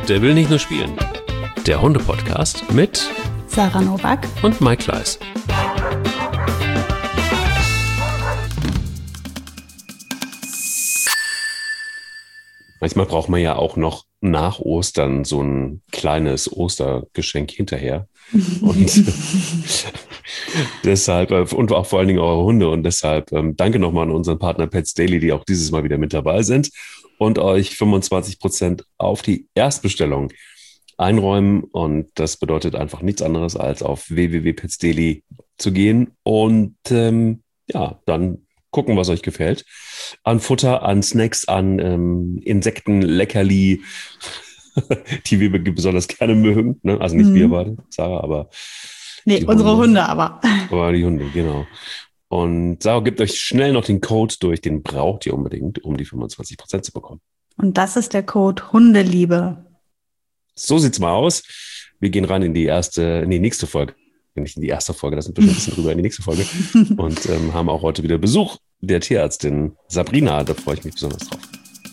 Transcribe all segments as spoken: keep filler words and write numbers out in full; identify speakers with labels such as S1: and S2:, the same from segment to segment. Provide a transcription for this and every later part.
S1: Der will nicht nur spielen. Der Hunde-Podcast mit
S2: Sarah Nowak
S1: und Mike Kleiss. Manchmal braucht man ja auch noch nach Ostern so ein kleines Ostergeschenk hinterher. Und deshalb, und auch vor allen Dingen eure Hunde. Und deshalb ähm, danke nochmal an unseren Partner Pets Daily, die auch dieses Mal wieder mit dabei sind und euch fünfundzwanzig Prozent auf die Erstbestellung einräumen. Und das bedeutet einfach nichts anderes, als auf w w w punkt pets daily zu gehen und ähm, ja, dann gucken, was euch gefällt. An Futter, an Snacks, an ähm, Insekten, Leckerli, die wir besonders gerne mögen. Ne? Also nicht mhm. wir beide, Sarah, aber
S2: nee, unsere Hunde. Hunde aber.
S1: Aber die Hunde, genau. Und Sarah, gebt euch schnell noch den Code durch, den braucht ihr unbedingt, um die fünfundzwanzig Prozent zu bekommen.
S2: Und das ist der Code Hundeliebe.
S1: So sieht's mal aus. Wir gehen rein in die erste, nee, nächste Folge. Nicht in die erste Folge, das sind wir schon ein bisschen rüber in die nächste Folge. Und ähm, haben auch heute wieder Besuch der Tierärztin Sabrina. Da freue ich mich besonders drauf.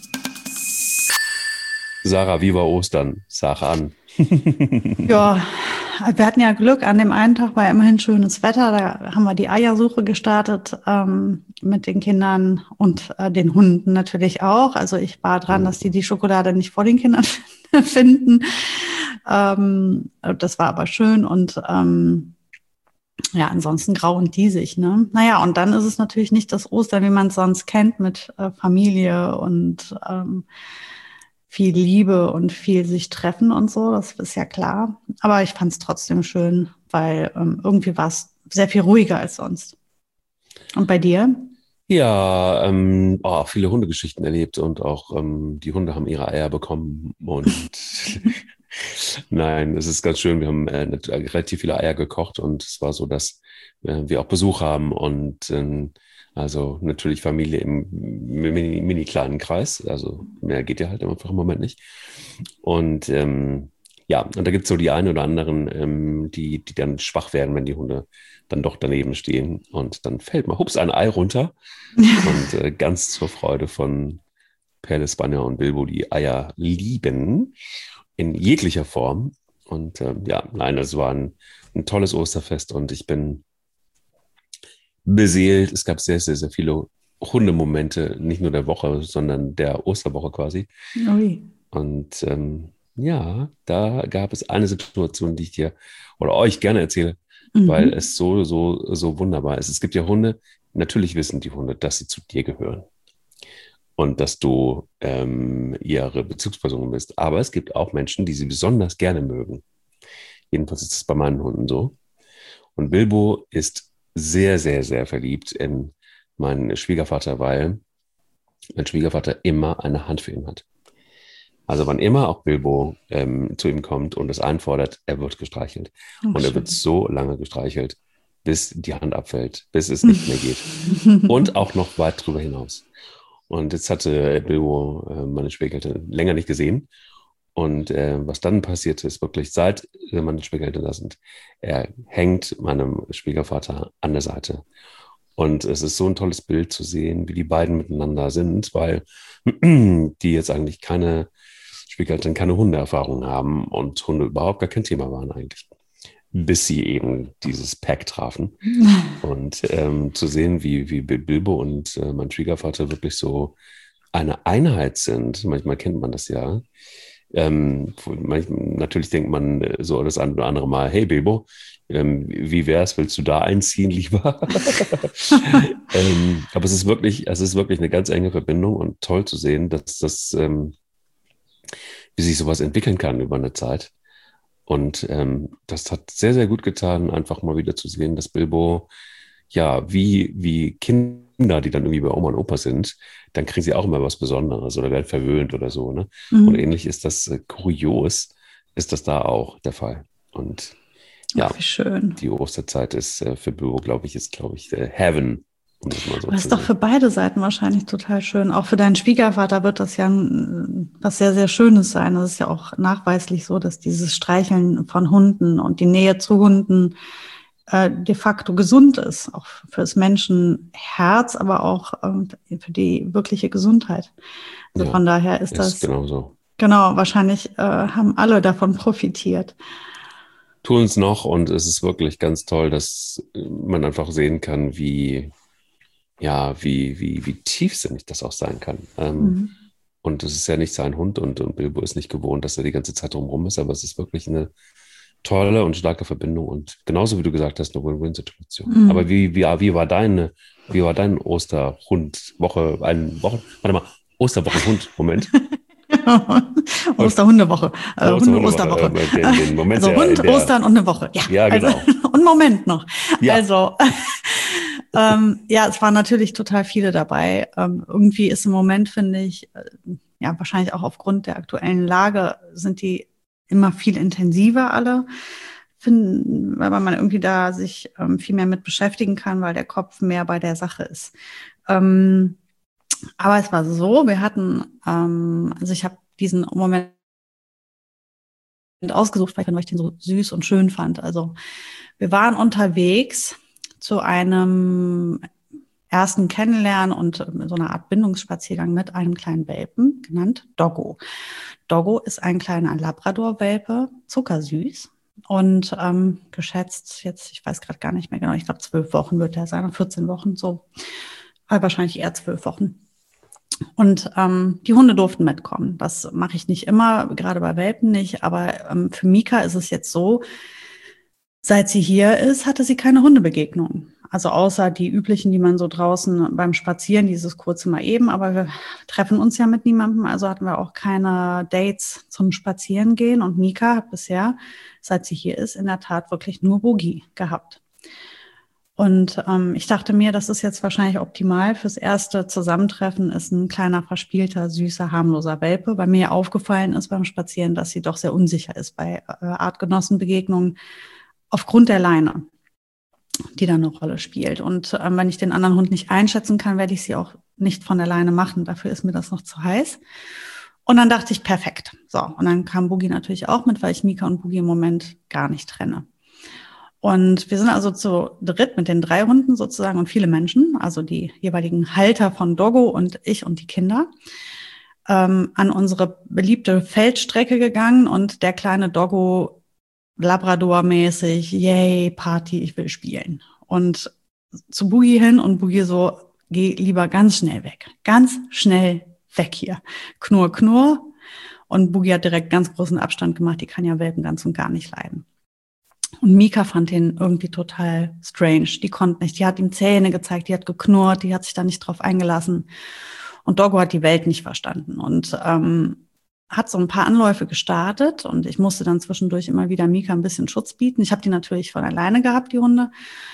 S1: Sarah, wie war Ostern? Sag an.
S2: Ja, wir hatten ja Glück. An dem einen Tag war immerhin schönes Wetter. Da haben wir die Eiersuche gestartet ähm, mit den Kindern und äh, den Hunden natürlich auch. Also ich war dran, dass die die Schokolade nicht vor den Kindern finden. Ähm, das war aber schön und ähm, ja, ansonsten grau und diesig, ne? Naja, und dann ist es natürlich nicht das Ostern, wie man es sonst kennt, mit äh, Familie und ähm, viel Liebe und viel sich treffen und so, das ist ja klar. Aber ich fand es trotzdem schön, weil ähm, irgendwie war es sehr viel ruhiger als sonst. Und bei dir?
S1: Ja, ähm, oh, viele Hundegeschichten erlebt und auch ähm, die Hunde haben ihre Eier bekommen und nein, es ist ganz schön. Wir haben äh, relativ viele Eier gekocht und es war so, dass äh, wir auch Besuch haben und äh, also natürlich Familie im mini, mini kleinen Kreis. Also mehr geht ja halt einfach im Moment nicht. Und ähm, ja, und da gibt es so die einen oder anderen, ähm, die, die dann schwach werden, wenn die Hunde dann doch daneben stehen. Und dann fällt mal, hups, ein Ei runter. Und äh, ganz zur Freude von Perle, Spanier und Bilbo, die Eier lieben. In jeglicher Form. Und ähm, ja, nein, es war ein, ein tolles Osterfest und ich bin beseelt. Es gab sehr, sehr, sehr viele Hundemomente, nicht nur der Woche, sondern der Osterwoche quasi.
S2: Ui.
S1: Und ähm, ja, da gab es eine Situation, die ich dir oder euch gerne erzähle, mhm. weil es so, so, so wunderbar ist. Es gibt ja Hunde, natürlich wissen die Hunde, dass sie zu dir gehören. Und dass du ähm, ihre Bezugsperson bist. Aber es gibt auch Menschen, die sie besonders gerne mögen. Jedenfalls ist es bei meinen Hunden so. Und Bilbo ist sehr, sehr, sehr verliebt in meinen Schwiegervater, weil mein Schwiegervater immer eine Hand für ihn hat. Also wann immer auch Bilbo ähm, zu ihm kommt und es einfordert, er wird gestreichelt. Oh, und er schön. Wird so lange gestreichelt, bis die Hand abfällt, bis es nicht mehr geht. Und auch noch weit drüber hinaus. Und jetzt hatte Bilbo äh, meine Schwiegereltern länger nicht gesehen. Und äh, was dann passiert ist, wirklich seit äh, meine Schwiegereltern da sind, er hängt meinem Schwiegervater an der Seite. Und es ist so ein tolles Bild zu sehen, wie die beiden miteinander sind, weil die jetzt eigentlich keine Schwiegereltern, keine Hundeerfahrung haben und Hunde überhaupt gar kein Thema waren eigentlich. Bis sie eben dieses Pack trafen. Und ähm, zu sehen, wie, wie Bilbo und äh, mein Schwiegervater wirklich so eine Einheit sind. Manchmal kennt man das ja. Ähm, manchmal, natürlich denkt man so das ein oder andere Mal, hey Bilbo, ähm, wie wär's, willst du da einziehen lieber? ähm, aber es ist wirklich, es ist wirklich eine ganz enge Verbindung und toll zu sehen, dass das, ähm, wie sich sowas entwickeln kann über eine Zeit. Und ähm, das hat sehr, sehr gut getan, einfach mal wieder zu sehen, dass Bilbo, ja, wie, wie Kinder, die dann irgendwie bei Oma und Opa sind, dann kriegen sie auch immer was Besonderes oder werden verwöhnt oder so, ne? Mhm. Und ähnlich ist das äh, kurios, ist das da auch der Fall. Und ja,
S2: Ach, wie schön.
S1: Die Osterzeit ist äh, für Bilbo, glaube ich, ist, glaube ich, äh, Heaven. Um das mal so
S2: das ist
S1: zu
S2: doch
S1: sehen.
S2: für beide Seiten wahrscheinlich total schön. Auch für deinen Schwiegervater wird das ja was sehr, sehr Schönes sein. Das ist ja auch nachweislich so, dass dieses Streicheln von Hunden und die Nähe zu Hunden äh, de facto gesund ist. Auch fürs Menschenherz, aber auch äh, für die wirkliche Gesundheit. Also
S1: Ja,
S2: von daher ist,
S1: ist
S2: das
S1: genau so.
S2: Genau, wahrscheinlich äh, haben alle davon profitiert.
S1: Tun es noch und es ist wirklich ganz toll, dass man einfach sehen kann, wie, ja, wie, wie, wie tiefsinnig das auch sein kann. Ähm,
S2: Mhm.
S1: und es ist ja nicht sein Hund und, und Bilbo ist nicht gewohnt, dass er die ganze Zeit drumherum ist, aber es ist wirklich eine tolle und starke Verbindung und genauso wie du gesagt hast, eine Win-Win-Situation. Aber
S2: Mhm.
S1: wie, wie, wie war deine, wie war dein Osterhund-Woche, ein Wochen, warte mal, Osterwochenhund, Moment.
S2: Osterhundewoche, äh,
S1: Osterhundewoche,
S2: Hunde-Osterwoche.
S1: äh, den, den Moment
S2: Also
S1: der, in
S2: Hund,
S1: der,
S2: Ostern und eine Woche. Ja,
S1: ja,
S2: also
S1: genau.
S2: und Moment noch.
S1: Ja,
S2: Also ähm, ja, es waren natürlich total viele dabei. Ähm, irgendwie ist im Moment, finde ich, äh, ja, wahrscheinlich auch aufgrund der aktuellen Lage, sind die immer viel intensiver alle. Finden, weil man irgendwie da sich ähm, viel mehr mit beschäftigen kann, weil der Kopf mehr bei der Sache ist. Ähm, aber es war so, wir hatten, ähm, also ich habe diesen Moment ausgesucht, weil ich den so süß und schön fand. Also wir waren unterwegs zu einem ersten Kennenlernen und so einer Art Bindungsspaziergang mit einem kleinen Welpen, genannt Doggo. Doggo ist ein kleiner Labrador-Welpe, zuckersüß und ähm, geschätzt jetzt, ich weiß gerade gar nicht mehr genau, ich glaube zwölf Wochen wird er sein, vierzehn Wochen so, aber wahrscheinlich eher zwölf Wochen. Und ähm, die Hunde durften mitkommen. Das mache ich nicht immer, gerade bei Welpen nicht. Aber ähm, für Mika ist es jetzt so, seit sie hier ist, hatte sie keine Hundebegegnung. Also außer die üblichen, die man so draußen beim Spazieren, dieses kurze Mal eben. Aber wir treffen uns ja mit niemandem. Also hatten wir auch keine Dates zum Spazierengehen. Und Mika hat bisher, seit sie hier ist, in der Tat wirklich nur Boogie gehabt. Und ähm, ich dachte mir, das ist jetzt wahrscheinlich optimal fürs erste Zusammentreffen, ist ein kleiner, verspielter, süßer, harmloser Welpe. Weil mir aufgefallen ist beim Spazieren, dass sie doch sehr unsicher ist bei äh, Artgenossenbegegnungen aufgrund der Leine, die da eine Rolle spielt. Und ähm, wenn ich den anderen Hund nicht einschätzen kann, werde ich sie auch nicht von der Leine machen. Dafür ist mir das noch zu heiß. Und dann dachte ich, perfekt. So, und dann kam Boogie natürlich auch mit, weil ich Mika und Boogie im Moment gar nicht trenne. Und wir sind also zu dritt mit den drei Hunden sozusagen und viele Menschen, also die jeweiligen Halter von Doggo und ich und die Kinder, ähm, an unsere beliebte Feldstrecke gegangen und der kleine Doggo Labrador-mäßig, yay, Party, ich will spielen. Und zu Boogie hin und Boogie so, geh lieber ganz schnell weg, ganz schnell weg hier. Knurr, knurr. Und Boogie hat direkt ganz großen Abstand gemacht, die kann ja Welpen ganz und gar nicht leiden. Und Mika fand den irgendwie total strange. Die konnte nicht. Die hat ihm Zähne gezeigt, die hat geknurrt, die hat sich da nicht drauf eingelassen. Und Doggo hat die Welt nicht verstanden und ähm, hat so ein paar Anläufe gestartet. Und ich musste dann zwischendurch immer wieder Mika ein bisschen Schutz bieten. Ich habe die natürlich von alleine gehabt, die Hunde.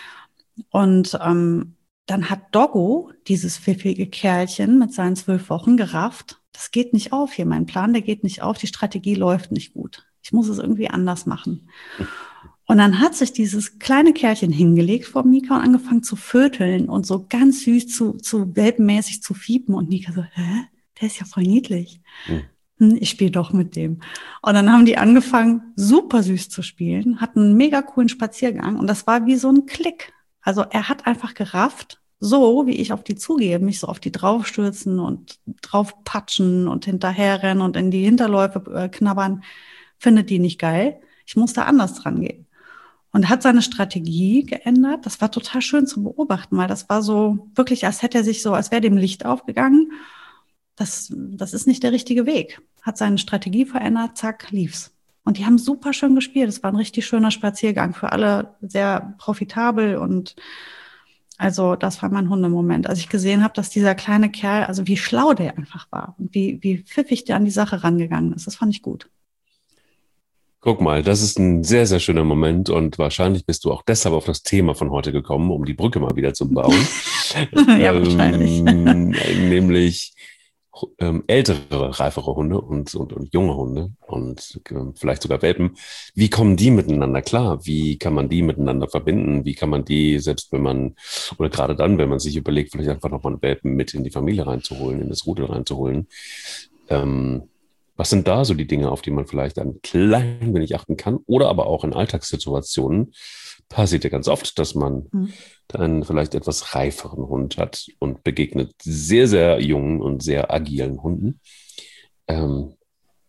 S2: Und ähm, dann hat Doggo, dieses pfiffige Kerlchen mit seinen zwölf Wochen, gerafft. Das geht nicht auf hier, mein Plan, der geht nicht auf. Die Strategie läuft nicht gut. Ich muss es irgendwie anders machen. Und dann hat sich dieses kleine Kerlchen hingelegt vor Mika und angefangen zu vöteln und so ganz süß zu, zu welpenmäßig zu fiepen. Und Mika so, hä? Der ist ja voll niedlich. Hm. Ich spiele doch mit dem. Und dann haben die angefangen, super süß zu spielen, hatten einen mega coolen Spaziergang. Und das war wie so ein Klick. Also er hat einfach gerafft, so wie ich auf die zugehe, mich so auf die draufstürzen und draufpatschen und hinterherrennen und in die Hinterläufe äh, knabbern, findet die nicht geil. Ich muss da anders dran gehen. Und hat seine Strategie geändert. Das war total schön zu beobachten, weil das war so wirklich, als hätte er sich so, als wäre dem Licht aufgegangen. Das, das ist nicht der richtige Weg. Hat seine Strategie verändert, zack, lief's. Und die haben super schön gespielt. Es war ein richtig schöner Spaziergang, für alle sehr profitabel. Und also das war mein Hundemoment, als ich gesehen habe, dass dieser kleine Kerl, also wie schlau der einfach war und wie, wie pfiffig der an die Sache rangegangen ist. Das fand ich gut.
S1: Guck mal, das ist ein sehr, sehr schöner Moment und wahrscheinlich bist du auch deshalb auf das Thema von heute gekommen, um die Brücke mal wieder zu bauen.
S2: Ja, wahrscheinlich.
S1: Ähm, nämlich ähm, ältere, reifere Hunde und, und, und junge Hunde und äh, vielleicht sogar Welpen. Wie kommen die miteinander klar? Wie kann man die miteinander verbinden? Wie kann man die, selbst wenn man, oder gerade dann, wenn man sich überlegt, vielleicht einfach nochmal einen Welpen mit in die Familie reinzuholen, in das Rudel reinzuholen, ähm, was sind da so die Dinge, auf die man vielleicht ein klein wenig achten kann? Oder aber auch in Alltagssituationen passiert ja ganz oft, dass man mhm. einen vielleicht etwas reiferen Hund hat und begegnet sehr, sehr jungen und sehr agilen Hunden. Ähm,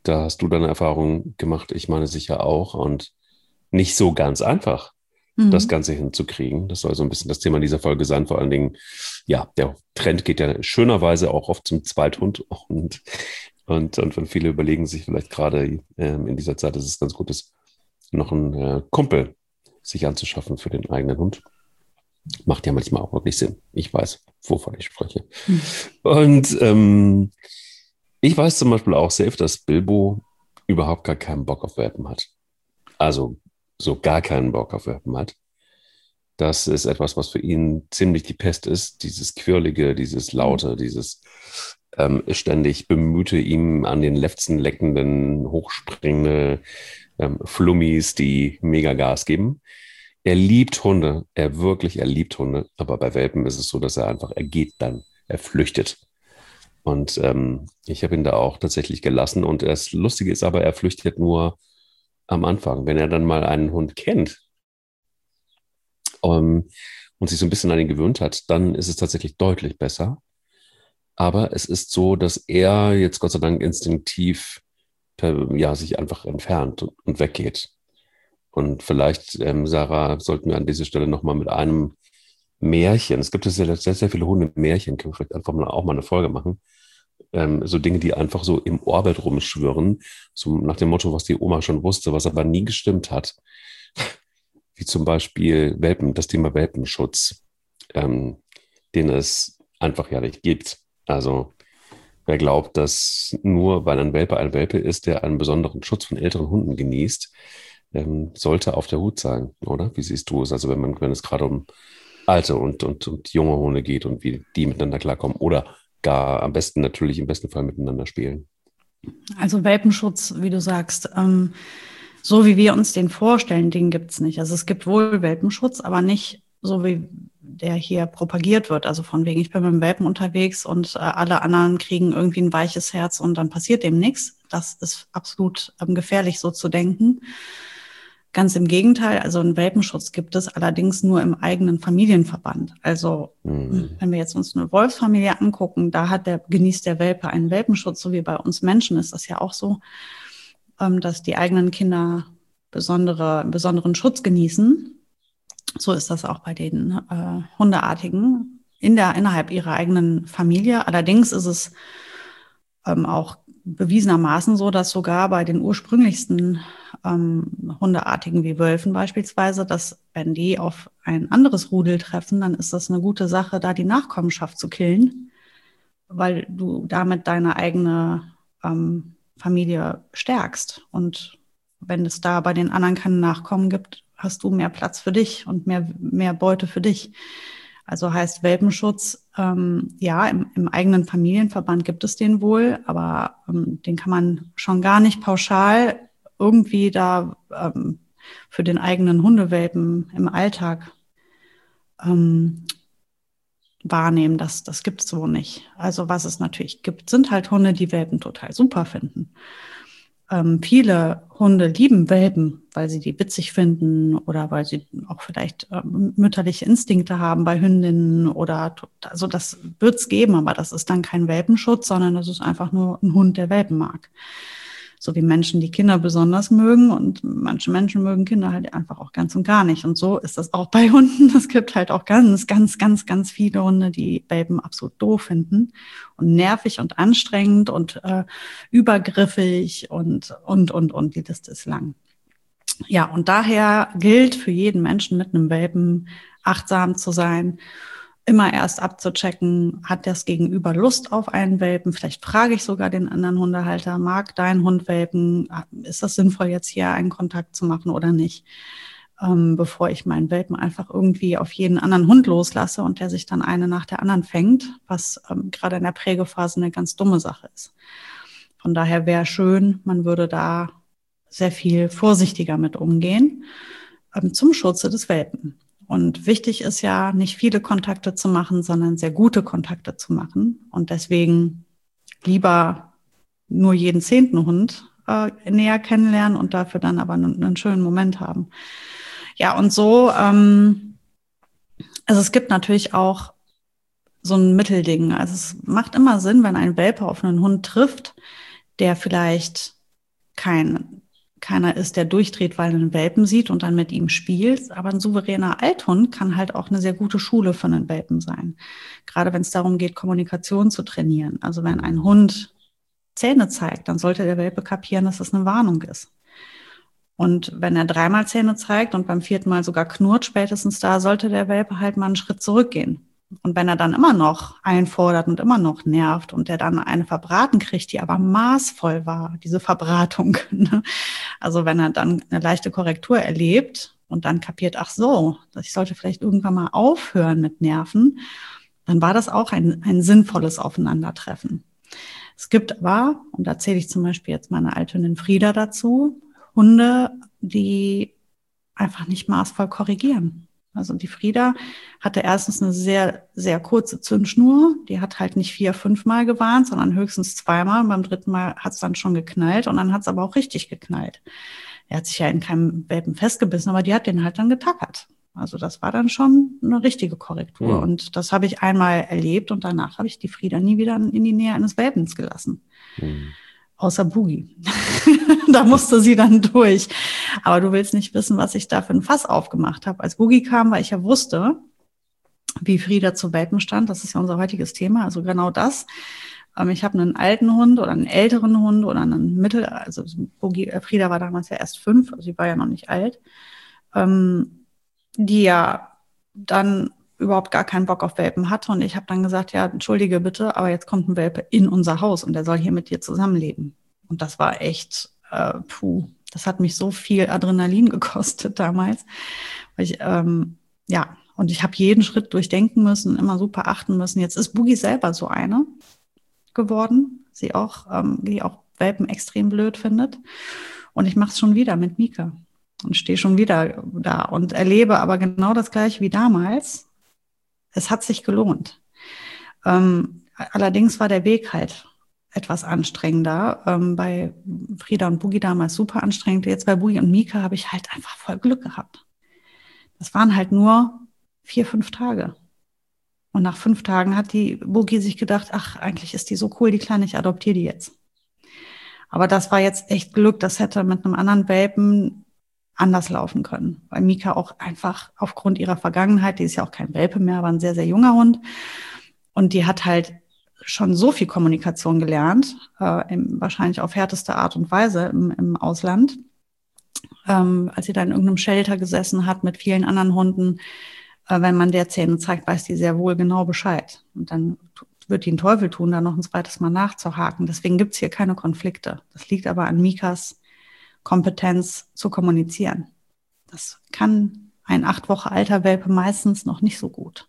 S1: da hast du deine Erfahrung gemacht, ich meine sicher auch, und nicht so ganz einfach, mhm. das Ganze hinzukriegen. Das soll so ein bisschen das Thema dieser Folge sein. Vor allen Dingen, ja, der Trend geht ja schönerweise auch oft zum Zweithund und, und, und, und viele überlegen sich vielleicht gerade ähm, in dieser Zeit, dass es ganz gut ist, noch einen äh, Kumpel sich anzuschaffen für den eigenen Hund. Macht ja manchmal auch wirklich Sinn. Ich weiß, wovon ich spreche. Mhm. Und ähm, ich weiß zum Beispiel auch safe, dass Bilbo überhaupt gar keinen Bock auf Welpen hat. Also so gar keinen Bock auf Welpen hat. Das ist etwas, was für ihn ziemlich die Pest ist. Dieses Quirlige, dieses Laute, dieses ähm, ständig bemühte, ihm an den Lefzen leckenden, hochspringende ähm, Flummis, die mega Gas geben. Er liebt Hunde, er wirklich, er liebt Hunde. Aber bei Welpen ist es so, dass er einfach, er geht dann, er flüchtet. Und ähm, ich habe ihn da auch tatsächlich gelassen. Und das Lustige ist aber, er flüchtet nur am Anfang. Wenn er dann mal einen Hund kennt um, und sich so ein bisschen an ihn gewöhnt hat, dann ist es tatsächlich deutlich besser. Aber es ist so, dass er jetzt Gott sei Dank instinktiv per, ja, sich einfach entfernt und, und weggeht. Und vielleicht, ähm, Sarah, sollten wir an dieser Stelle nochmal mit einem Märchen, es gibt sehr, sehr, sehr viele Hunde-Märchen, können wir vielleicht einfach mal auch mal eine Folge machen. Ähm, so Dinge, die einfach so im Orbit rumschwirren, so nach dem Motto, was die Oma schon wusste, was aber nie gestimmt hat. Wie zum Beispiel Welpen, das Thema Welpenschutz, ähm, den es einfach ja nicht gibt. Also wer glaubt, dass nur weil ein Welpe ein Welpe ist, der einen besonderen Schutz von älteren Hunden genießt, ähm, sollte auf der Hut sein, oder? Wie siehst du es? Also wenn man, wenn es gerade um alte und, und, und junge Hunde geht und wie die miteinander klarkommen oder gar am besten natürlich im besten Fall miteinander spielen.
S2: Also Welpenschutz, wie du sagst, ähm, so wie wir uns den vorstellen, den gibt es nicht. Also es gibt wohl Welpenschutz, aber nicht so wie der hier propagiert wird. Also von wegen, ich bin mit dem Welpen unterwegs und äh, alle anderen kriegen irgendwie ein weiches Herz und dann passiert dem nichts. Das ist absolut ähm, gefährlich, so zu denken. Ganz im Gegenteil, also einen Welpenschutz gibt es allerdings nur im eigenen Familienverband. Also mhm. wenn wir jetzt uns eine Wolfsfamilie angucken, da hat der, genießt der Welpe einen Welpenschutz, so wie bei uns Menschen ist das ja auch so, ähm, dass die eigenen Kinder besondere, besonderen Schutz genießen. So ist das auch bei den äh, Hundeartigen in der, innerhalb ihrer eigenen Familie. Allerdings ist es ähm, auch bewiesenermaßen so, dass sogar bei den ursprünglichsten ähm, Hundeartigen wie Wölfen beispielsweise, dass wenn die auf ein anderes Rudel treffen, dann ist das eine gute Sache, da die Nachkommenschaft zu killen, weil du damit deine eigene ähm, Familie stärkst. Und wenn es da bei den anderen keine Nachkommen gibt, hast du mehr Platz für dich und mehr, mehr Beute für dich. Also heißt Welpenschutz, ähm, ja, im, im eigenen Familienverband gibt es den wohl, aber ähm, den kann man schon gar nicht pauschal irgendwie da ähm, für den eigenen Hundewelpen im Alltag ähm, wahrnehmen. Das, das gibt es so nicht. Also was es natürlich gibt, sind halt Hunde, die Welpen total super finden. Ähm, viele Hunde lieben Welpen, weil sie die witzig finden oder weil sie auch vielleicht ähm, mütterliche Instinkte haben bei Hündinnen oder, also das wird es geben, aber das ist dann kein Welpenschutz, sondern das ist einfach nur ein Hund, der Welpen mag. So wie Menschen, die Kinder besonders mögen und manche Menschen mögen Kinder halt einfach auch ganz und gar nicht. Und so ist das auch bei Hunden. Es gibt halt auch ganz, ganz, ganz, ganz viele Hunde, die Welpen absolut doof finden und nervig und anstrengend und äh, übergriffig und, und, und, und. Die Liste ist lang. Ja, und daher gilt für jeden Menschen mit einem Welpen achtsam zu sein, immer erst abzuchecken, hat das Gegenüber Lust auf einen Welpen? Vielleicht frage ich sogar den anderen Hundehalter, mag dein Hund Welpen? Ist das sinnvoll, jetzt hier einen Kontakt zu machen oder nicht? Ähm, bevor ich meinen Welpen einfach irgendwie auf jeden anderen Hund loslasse und der sich dann eine nach der anderen fängt, was ähm, gerade in der Prägephase eine ganz dumme Sache ist. Von daher wäre schön, man würde da sehr viel vorsichtiger mit umgehen, ähm, zum Schutze des Welpen. Und wichtig ist ja, nicht viele Kontakte zu machen, sondern sehr gute Kontakte zu machen. Und deswegen lieber nur jeden zehnten Hund äh, näher kennenlernen und dafür dann aber einen, einen schönen Moment haben. Ja, und so, ähm, also es gibt natürlich auch so ein Mittelding. Also es macht immer Sinn, wenn ein Welpe auf einen Hund trifft, der vielleicht kein, keiner ist, der durchdreht, weil er einen Welpen sieht und dann mit ihm spielt. Aber ein souveräner Althund kann halt auch eine sehr gute Schule für einen Welpen sein. Gerade wenn es darum geht, Kommunikation zu trainieren. Also wenn ein Hund Zähne zeigt, dann sollte der Welpe kapieren, dass das eine Warnung ist. Und wenn er dreimal Zähne zeigt und beim vierten Mal sogar knurrt, spätestens da sollte der Welpe halt mal einen Schritt zurückgehen. Und wenn er dann immer noch einfordert und immer noch nervt und der dann eine verbraten kriegt, die aber maßvoll war, diese Verbratung, ne? Also wenn er dann eine leichte Korrektur erlebt und dann kapiert, ach so, ich sollte vielleicht irgendwann mal aufhören mit Nerven, dann war das auch ein, ein sinnvolles Aufeinandertreffen. Es gibt aber, und da zähle ich zum Beispiel jetzt meine Althündin Frieda dazu, Hunde, die einfach nicht maßvoll korrigieren. Also die Frieda hatte erstens eine sehr, sehr kurze Zündschnur. Die hat halt nicht vier, fünf Mal gewarnt, sondern höchstens zweimal. Und beim dritten Mal hat es dann schon geknallt und dann hat es aber auch richtig geknallt. Er hat sich ja in keinem Welpen festgebissen, aber die hat den halt dann getackert. Also das war dann schon eine richtige Korrektur. Mhm. Und das habe ich einmal erlebt und danach habe ich die Frieda nie wieder in die Nähe eines Welpens gelassen. Mhm. Außer Boogie. Da musste sie dann durch. Aber du willst nicht wissen, was ich da für ein Fass aufgemacht habe. Als Boogie kam, weil ich ja wusste, wie Frieda zu Welpen stand. Das ist ja unser heutiges Thema. Also genau das. Ich habe einen alten Hund oder einen älteren Hund oder einen Mittel. Also Boogie, Frieda war damals ja erst fünf. Also sie war ja noch nicht alt. Die ja dann überhaupt gar keinen Bock auf Welpen hatte. Und ich habe dann gesagt, ja, entschuldige bitte, aber jetzt kommt ein Welpe in unser Haus und der soll hier mit dir zusammenleben. Und das war echt, äh, puh, das hat mich so viel Adrenalin gekostet damals. Weil ich, ähm, ja, und ich habe jeden Schritt durchdenken müssen, immer super achten müssen. Jetzt ist Boogie selber so eine geworden, sie auch, ähm, die auch Welpen extrem blöd findet. Und ich mache es schon wieder mit Mika und stehe schon wieder da und erlebe aber genau das Gleiche wie damals. Es hat sich gelohnt. Ähm, allerdings war der Weg halt etwas anstrengender. Ähm, bei Frieda und Boogie damals super anstrengend. Jetzt bei Boogie und Mika habe ich halt einfach voll Glück gehabt. Das waren halt nur vier, fünf Tage. Und nach fünf Tagen hat die Boogie sich gedacht, ach, eigentlich ist die so cool, die Kleine, ich adoptiere die jetzt. Aber das war jetzt echt Glück. Das hätte mit einem anderen Welpen anders laufen können, weil Mika auch einfach aufgrund ihrer Vergangenheit, die ist ja auch kein Welpe mehr, aber ein sehr, sehr junger Hund und die hat halt schon so viel Kommunikation gelernt, äh, im, wahrscheinlich auf härteste Art und Weise im, im Ausland, ähm, als sie da in irgendeinem Shelter gesessen hat mit vielen anderen Hunden, äh, wenn man der Zähne zeigt, weiß die sehr wohl genau Bescheid und dann wird die einen Teufel tun, da noch ein zweites Mal nachzuhaken. Deswegen gibt's hier keine Konflikte. Das liegt aber an Mikas Kompetenz zu kommunizieren. Das kann ein acht Wochen alter Welpe meistens noch nicht so gut.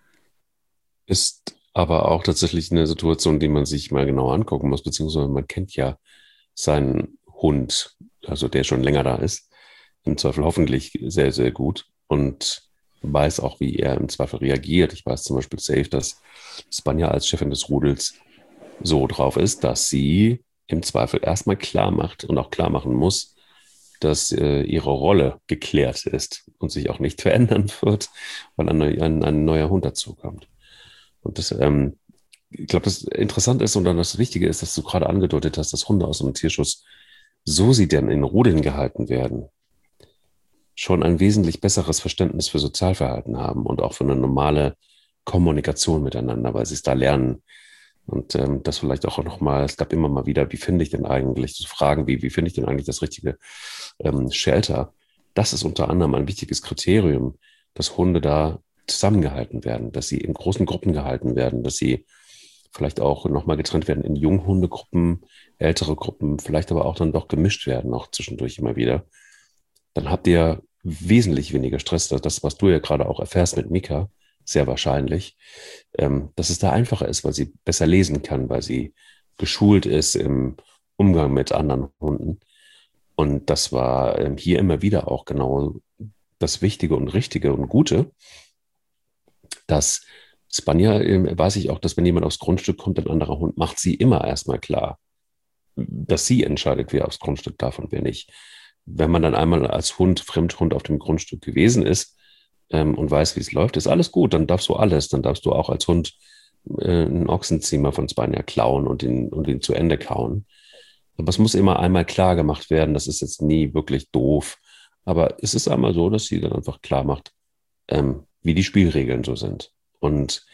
S1: Ist aber auch tatsächlich eine Situation, die man sich mal genau angucken muss, beziehungsweise man kennt ja seinen Hund, also der schon länger da ist, im Zweifel hoffentlich sehr, sehr gut und weiß auch, wie er im Zweifel reagiert. Ich weiß zum Beispiel safe, dass Spanja als Chefin des Rudels so drauf ist, dass sie im Zweifel erstmal klar macht und auch klar machen muss, dass äh, ihre Rolle geklärt ist und sich auch nicht verändern wird, weil ein, ein, ein neuer Hund dazukommt. Und das, ähm, ich glaube, das Interessante ist und dann das Wichtige ist, dass du gerade angedeutet hast, dass Hunde aus dem Tierschutz, so sie denn in Rudeln gehalten werden, schon ein wesentlich besseres Verständnis für Sozialverhalten haben und auch für eine normale Kommunikation miteinander, weil sie es da lernen. Und ähm, das vielleicht auch nochmal, es gab immer mal wieder, wie finde ich denn eigentlich, so Fragen wie, wie finde ich denn eigentlich das richtige ähm, Shelter? Das ist unter anderem ein wichtiges Kriterium, dass Hunde da zusammengehalten werden, dass sie in großen Gruppen gehalten werden, dass sie vielleicht auch nochmal getrennt werden in Junghundegruppen, ältere Gruppen, vielleicht aber auch dann doch gemischt werden, auch zwischendurch immer wieder. Dann habt ihr wesentlich weniger Stress. Das, was du ja gerade auch erfährst mit Mika, sehr wahrscheinlich, ähm, dass es da einfacher ist, weil sie besser lesen kann, weil sie geschult ist im Umgang mit anderen Hunden. Und das war ähm, hier immer wieder auch genau das Wichtige und Richtige und Gute, dass Spanja, äh, weiß ich auch, dass wenn jemand aufs Grundstück kommt, ein anderer Hund, macht sie immer erstmal klar, dass sie entscheidet, wer aufs Grundstück darf und wer nicht. Wenn man dann einmal als Hund, Fremdhund auf dem Grundstück gewesen ist, und weiß, wie es läuft, ist alles gut, dann darfst du alles. Dann darfst du auch als Hund äh, einen Ochsenziemer von Spanja klauen und ihn, und ihn zu Ende kauen. Aber es muss immer einmal klar gemacht werden. Das ist jetzt nie wirklich doof. Aber es ist einmal so, dass sie dann einfach klar macht, ähm, wie die Spielregeln so sind. Und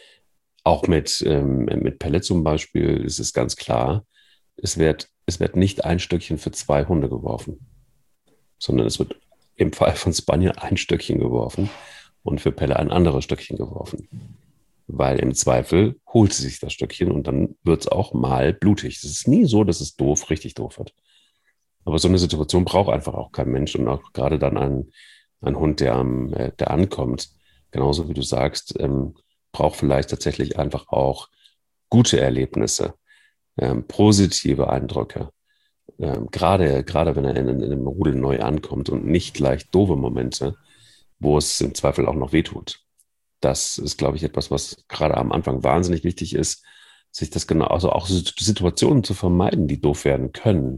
S1: auch mit, ähm, mit Pelle zum Beispiel ist es ganz klar, es wird, es wird nicht ein Stöckchen für zwei Hunde geworfen, sondern es wird im Fall von Spaniel ein Stöckchen geworfen und für Pelle ein anderes Stöckchen geworfen. Weil im Zweifel holt sie sich das Stöckchen und dann wird es auch mal blutig. Es ist nie so, dass es doof, richtig doof wird. Aber so eine Situation braucht einfach auch kein Mensch und auch gerade dann ein, ein Hund, der, äh, der ankommt, genauso wie du sagst, ähm, braucht vielleicht tatsächlich einfach auch gute Erlebnisse, ähm, positive Eindrücke. Ähm, gerade, gerade wenn er in, in einem Rudel neu ankommt und nicht gleich doofe Momente, wo es im Zweifel auch noch wehtut. Das ist, glaube ich, etwas, was gerade am Anfang wahnsinnig wichtig ist, sich das genau, also auch Situationen zu vermeiden, die doof werden können.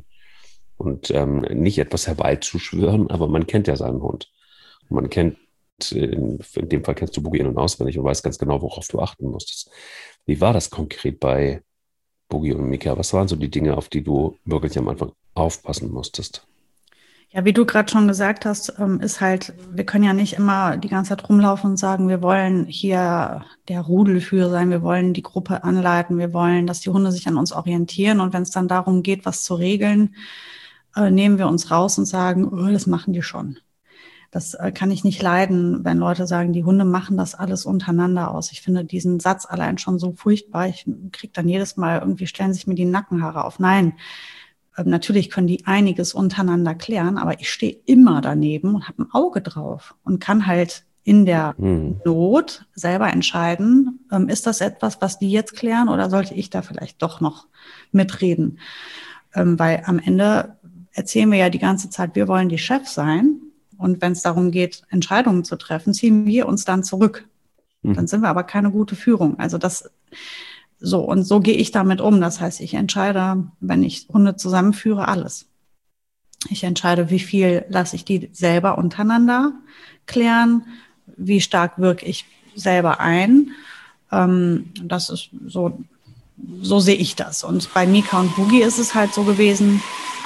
S1: Und ähm, nicht etwas herbeizuschwören, aber man kennt ja seinen Hund. Und man kennt, in, in dem Fall kennst du Boogie in- und auswendig und weißt ganz genau, worauf du achten musstest. Wie war das konkret bei Boogie und Mika? Was waren so die Dinge, auf die du wirklich am Anfang aufpassen musstest?
S2: Ja, wie du gerade schon gesagt hast, ähm, ist halt, wir können ja nicht immer die ganze Zeit rumlaufen und sagen, wir wollen hier der Rudelführer sein, wir wollen die Gruppe anleiten, wir wollen, dass die Hunde sich an uns orientieren. Und wenn es dann darum geht, was zu regeln, äh, nehmen wir uns raus und sagen, oh, das machen die schon. Das äh, kann ich nicht leiden, wenn Leute sagen, die Hunde machen das alles untereinander aus. Ich finde diesen Satz allein schon so furchtbar. Ich kriege dann jedes Mal, irgendwie stellen sich mir die Nackenhaare auf. Nein, natürlich können die einiges untereinander klären, aber ich stehe immer daneben und habe ein Auge drauf und kann halt in der
S1: Hm.
S2: Not selber entscheiden, ähm, ist das etwas, was die jetzt klären oder sollte ich da vielleicht doch noch mitreden? Ähm, weil am Ende erzählen wir ja die ganze Zeit, wir wollen die Chefs sein. Und wenn es darum geht, Entscheidungen zu treffen, ziehen wir uns dann zurück.
S1: Hm.
S2: Dann sind wir aber keine gute Führung. Also das So, und so gehe ich damit um. Das heißt, ich entscheide, wenn ich Hunde zusammenführe, alles. Ich entscheide, wie viel lasse ich die selber untereinander klären, wie stark wirke ich selber ein. Ähm, das ist so, so sehe ich das. Und bei Mika und Boogie ist es halt so gewesen,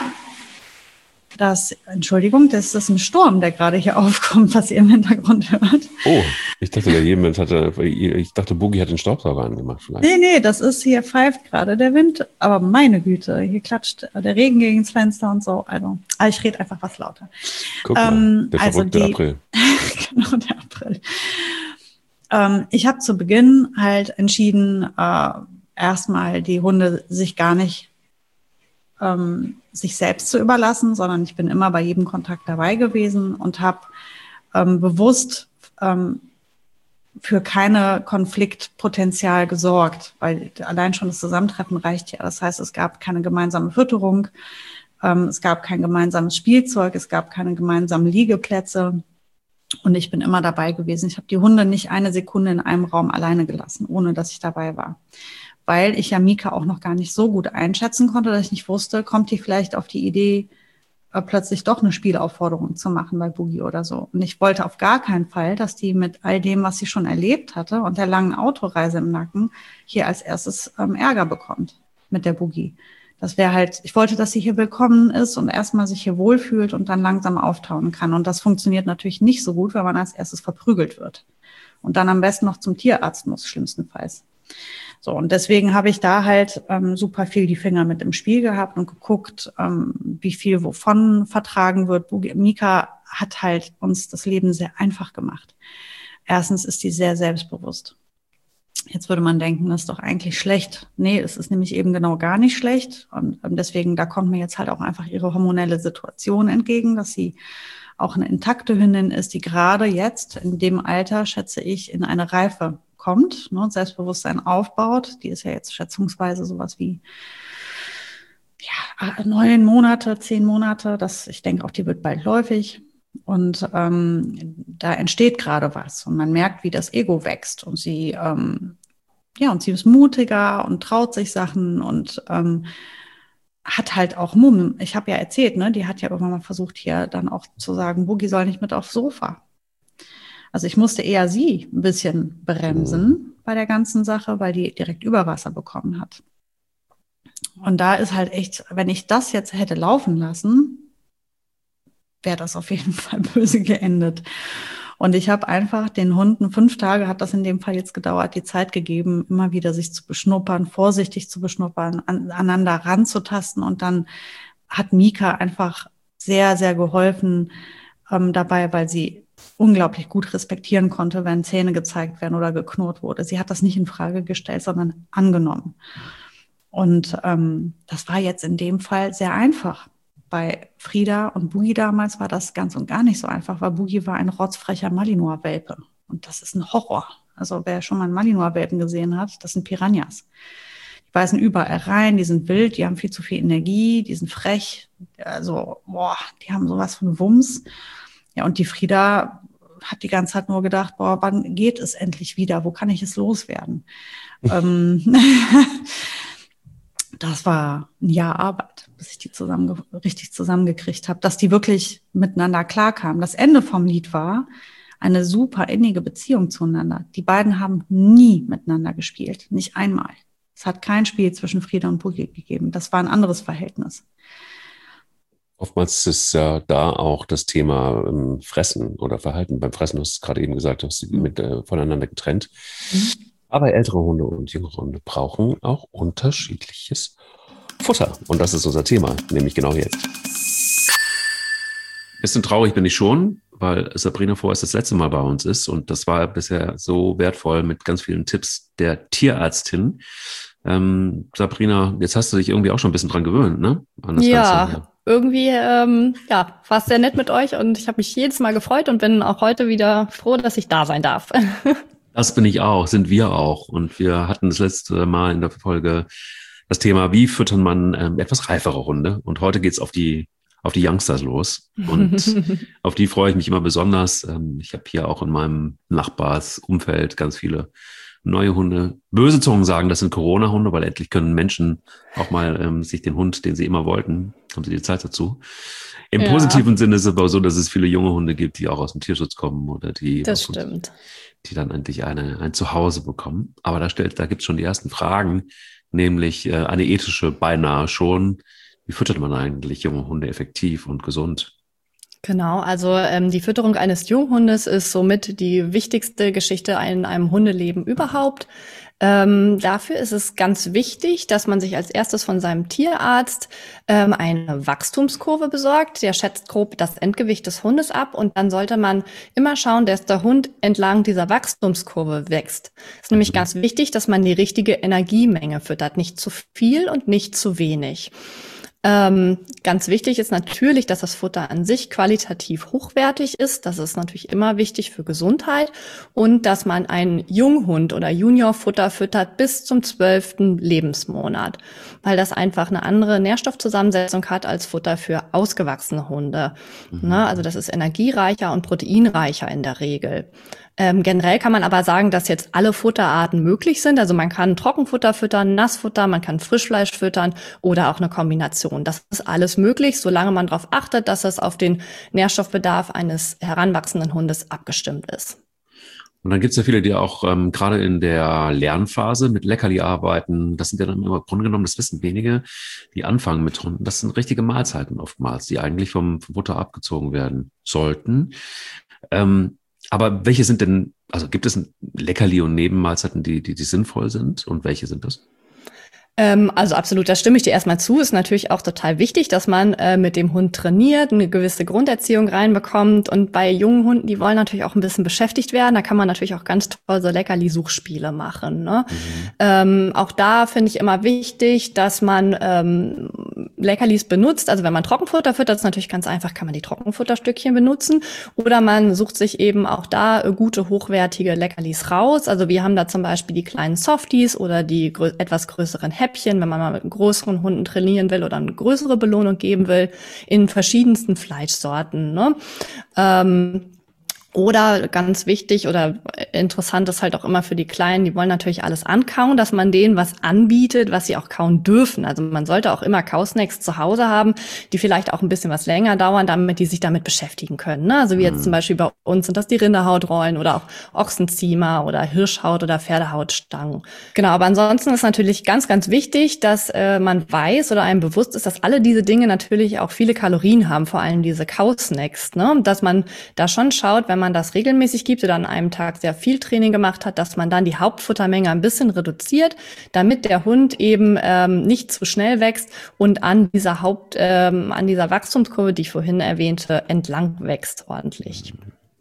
S2: dass, Entschuldigung, das ist ein Sturm, der gerade hier aufkommt, was ihr im Hintergrund hört.
S1: Oh, ich dachte, der jemand hatte, ich dachte, Boogie hat den Staubsauger angemacht vielleicht.
S2: Nee, nee, das ist hier, pfeift gerade der Wind, aber meine Güte, hier klatscht der Regen gegen das Fenster und so. Also, aber ich rede einfach was lauter.
S1: Guck
S2: Ähm,
S1: mal, der
S2: also
S1: verrückte
S2: die,
S1: April.
S2: genau, der April. Ähm, ich habe zu Beginn halt entschieden, äh, erstmal die Hunde sich gar nicht ähm, sich selbst zu überlassen, sondern ich bin immer bei jedem Kontakt dabei gewesen und habe ähm, bewusst ähm, für keine Konfliktpotenzial gesorgt, weil allein schon das Zusammentreffen reicht ja. Das heißt, es gab keine gemeinsame Fütterung, ähm, es gab kein gemeinsames Spielzeug, es gab keine gemeinsamen Liegeplätze und ich bin immer dabei gewesen. Ich habe die Hunde nicht eine Sekunde in einem Raum alleine gelassen, ohne dass ich dabei war. Weil ich ja Mika auch noch gar nicht so gut einschätzen konnte, dass ich nicht wusste, kommt die vielleicht auf die Idee, äh, plötzlich doch eine Spielaufforderung zu machen bei Boogie oder so. Und ich wollte auf gar keinen Fall, dass die mit all dem, was sie schon erlebt hatte und der langen Autoreise im Nacken, hier als erstes ähm, Ärger bekommt mit der Boogie. Das wäre halt, ich wollte, dass sie hier willkommen ist und erstmal sich hier wohlfühlt und dann langsam auftauen kann. Und das funktioniert natürlich nicht so gut, wenn man als erstes verprügelt wird. Und dann am besten noch zum Tierarzt muss, schlimmstenfalls. So, und deswegen habe ich da halt ähm, super viel die Finger mit im Spiel gehabt und geguckt, ähm, wie viel wovon vertragen wird. Boogie, Mika hat halt uns das Leben sehr einfach gemacht. Erstens ist die sehr selbstbewusst. Jetzt würde man denken, das ist doch eigentlich schlecht. Nee, es ist nämlich eben genau gar nicht schlecht. Und ähm, deswegen, da kommt mir jetzt halt auch einfach ihre hormonelle Situation entgegen, dass sie auch eine intakte Hündin ist, die gerade jetzt in dem Alter, schätze ich, in eine Reife kommt, ne, Selbstbewusstsein aufbaut. Die ist ja jetzt schätzungsweise sowas wie ja, neun Monate, zehn Monate. Das, ich denke auch, die wird bald läufig. Und ähm, da entsteht gerade was. Und man merkt, wie das Ego wächst. Und sie, ähm, ja, und sie ist mutiger und traut sich Sachen und ähm, hat halt auch Mumm. Ich habe ja erzählt, ne, die hat ja irgendwann mal versucht, hier dann auch zu sagen, Boogie soll nicht mit aufs Sofa. Also ich musste eher sie ein bisschen bremsen bei der ganzen Sache, weil die direkt Überwasser bekommen hat. und da ist halt echt, wenn ich das jetzt hätte laufen lassen, wäre das auf jeden Fall böse geendet. Und ich habe einfach den Hunden, fünf Tage hat das in dem Fall jetzt gedauert, die Zeit gegeben, immer wieder sich zu beschnuppern, vorsichtig zu beschnuppern, an, aneinander ranzutasten. Und dann hat Mika einfach sehr, sehr geholfen ähm, dabei, weil sie unglaublich gut respektieren konnte, wenn Zähne gezeigt werden oder geknurrt wurde. Sie hat das nicht in Frage gestellt, sondern angenommen. Und ähm, das war jetzt in dem Fall sehr einfach. Bei Frieda und Boogie damals war das ganz und gar nicht so einfach, weil Boogie war ein rotzfrecher Malinois-Welpe. Und das ist ein Horror. Also wer schon mal einen Malinois-Welpen gesehen hat, das sind Piranhas. Die beißen überall rein, die sind wild, die haben viel zu viel Energie, die sind frech. Also, boah, die haben sowas von Wumms. Ja, und die Frieda hat die ganze Zeit nur gedacht, boah, wann geht es endlich wieder? Wo kann ich es loswerden? ähm, Das war ein Jahr Arbeit, bis ich die zusammen, richtig zusammengekriegt habe, dass die wirklich miteinander klarkamen. Das Ende vom Lied war eine super innige Beziehung zueinander. Die beiden haben nie miteinander gespielt, nicht einmal. Es hat kein Spiel zwischen Frieda und Boogie gegeben. Das war ein anderes Verhältnis.
S1: Oftmals ist ja da auch das Thema ähm, Fressen oder Verhalten beim Fressen, du hast es gerade eben gesagt, du hast sie mhm. mit, äh, voneinander getrennt. Mhm. Aber ältere Hunde und jüngere Hunde brauchen auch unterschiedliches Futter. Und das ist unser Thema, nämlich genau jetzt. Bisschen traurig bin ich schon, weil Sabrina vorerst das letzte Mal bei uns ist. Und das war bisher so wertvoll mit ganz vielen Tipps der Tierärztin. Ähm, Sabrina, jetzt hast du dich irgendwie auch schon ein bisschen dran gewöhnt, ne? An das
S3: ja,
S1: Ganze.
S3: irgendwie ähm, ja, war es sehr nett mit euch und ich habe mich jedes Mal gefreut und bin auch heute wieder froh, dass ich da sein darf.
S1: Das bin ich auch, sind wir auch. Und wir hatten das letzte Mal in der Folge das Thema, wie füttert man ähm, etwas reifere Hunde. Und heute geht's auf die auf die Youngsters los. Und auf die freue ich mich immer besonders. Ähm, ich habe hier auch in meinem Nachbarsumfeld ganz viele neue Hunde. Böse Zungen sagen, das sind Corona-Hunde, weil endlich können Menschen auch mal ähm, sich den Hund, den sie immer wollten, haben sie die Zeit dazu. Im ja. positiven Sinne ist es aber so, dass es viele junge Hunde gibt, die auch aus dem Tierschutz kommen oder die,
S3: das stimmt.
S1: die dann endlich eine, ein Zuhause bekommen. Aber da stellt, da gibt es schon die ersten Fragen, nämlich äh, eine ethische beinahe schon. Wie füttert man eigentlich junge Hunde effektiv und gesund?
S3: Genau, also ähm, die Fütterung eines Junghundes ist somit die wichtigste Geschichte in einem Hundeleben überhaupt. Ähm, dafür ist es ganz wichtig, dass man sich als erstes von seinem Tierarzt ähm, eine Wachstumskurve besorgt. Der schätzt grob das Endgewicht des Hundes ab und dann sollte man immer schauen, dass der Hund entlang dieser Wachstumskurve wächst. Es ist nämlich ganz wichtig, dass man die richtige Energiemenge füttert, nicht zu viel und nicht zu wenig. Ähm, ganz wichtig ist natürlich, dass das Futter an sich qualitativ hochwertig ist. Das ist natürlich immer wichtig für Gesundheit und dass man einen Junghund oder Juniorfutter füttert bis zum zwölften Lebensmonat, weil das einfach eine andere Nährstoffzusammensetzung hat als Futter für ausgewachsene Hunde. Mhm. Na, also das ist energiereicher und proteinreicher in der Regel. Ähm, generell kann man aber sagen, dass jetzt alle Futterarten möglich sind. Also man kann Trockenfutter füttern, Nassfutter, man kann Frischfleisch füttern oder auch eine Kombination. Das ist alles möglich, solange man darauf achtet, dass es auf den Nährstoffbedarf eines heranwachsenden Hundes abgestimmt ist.
S1: Und dann gibt es ja viele, die auch ähm, gerade in der Lernphase mit Leckerli arbeiten. Das sind ja dann immer im Grunde genommen, das wissen wenige, die anfangen mit Hunden. Das sind richtige Mahlzeiten oftmals, die eigentlich vom, vom Futter abgezogen werden sollten. Ähm, Aber welche sind denn, also gibt es Leckerli und Nebenmahlzeiten, die, die, die sinnvoll sind? Und welche sind das?
S3: Ähm, also absolut, da stimme ich dir erstmal zu. Ist natürlich auch total wichtig, dass man äh, mit dem Hund trainiert, eine gewisse Grunderziehung reinbekommt. Und bei jungen Hunden, die wollen natürlich auch ein bisschen beschäftigt werden. Da kann man natürlich auch ganz toll so Leckerli-Suchspiele machen. Ne? Mhm. Ähm, auch da finde ich immer wichtig, dass man ähm, Leckerlis benutzt. Also wenn man Trockenfutter füttert, ist natürlich ganz einfach, kann man die Trockenfutterstückchen benutzen. Oder man sucht sich eben auch da gute, hochwertige Leckerlis raus. Also wir haben da zum Beispiel die kleinen Softies oder die grö- etwas größeren Häppchen, wenn man mal mit größeren Hunden trainieren will oder eine größere Belohnung geben will, in verschiedensten Fleischsorten. Ne? Ähm, Oder ganz wichtig oder interessant ist halt auch immer für die Kleinen, die wollen natürlich alles ankauen, dass man denen was anbietet, was sie auch kauen dürfen. Also man sollte auch immer Kausnacks zu Hause haben, die vielleicht auch ein bisschen was länger dauern, damit die sich damit beschäftigen können. Ne? Also wie jetzt zum Beispiel bei uns sind das die Rinderhautrollen oder auch Ochsenziemer oder Hirschhaut oder Pferdehautstangen. Genau, aber ansonsten ist natürlich ganz, ganz wichtig, dass äh, man weiß oder einem bewusst ist, dass alle diese Dinge natürlich auch viele Kalorien haben, vor allem diese Kausnacks, ne? Dass man da schon schaut, wenn man das regelmäßig gibt oder an einem Tag sehr viel Training gemacht hat, dass man dann die Hauptfuttermenge ein bisschen reduziert, damit der Hund eben ähm, nicht zu schnell wächst und an dieser Haupt, ähm, an dieser Wachstumskurve, die ich vorhin erwähnte, entlang wächst ordentlich.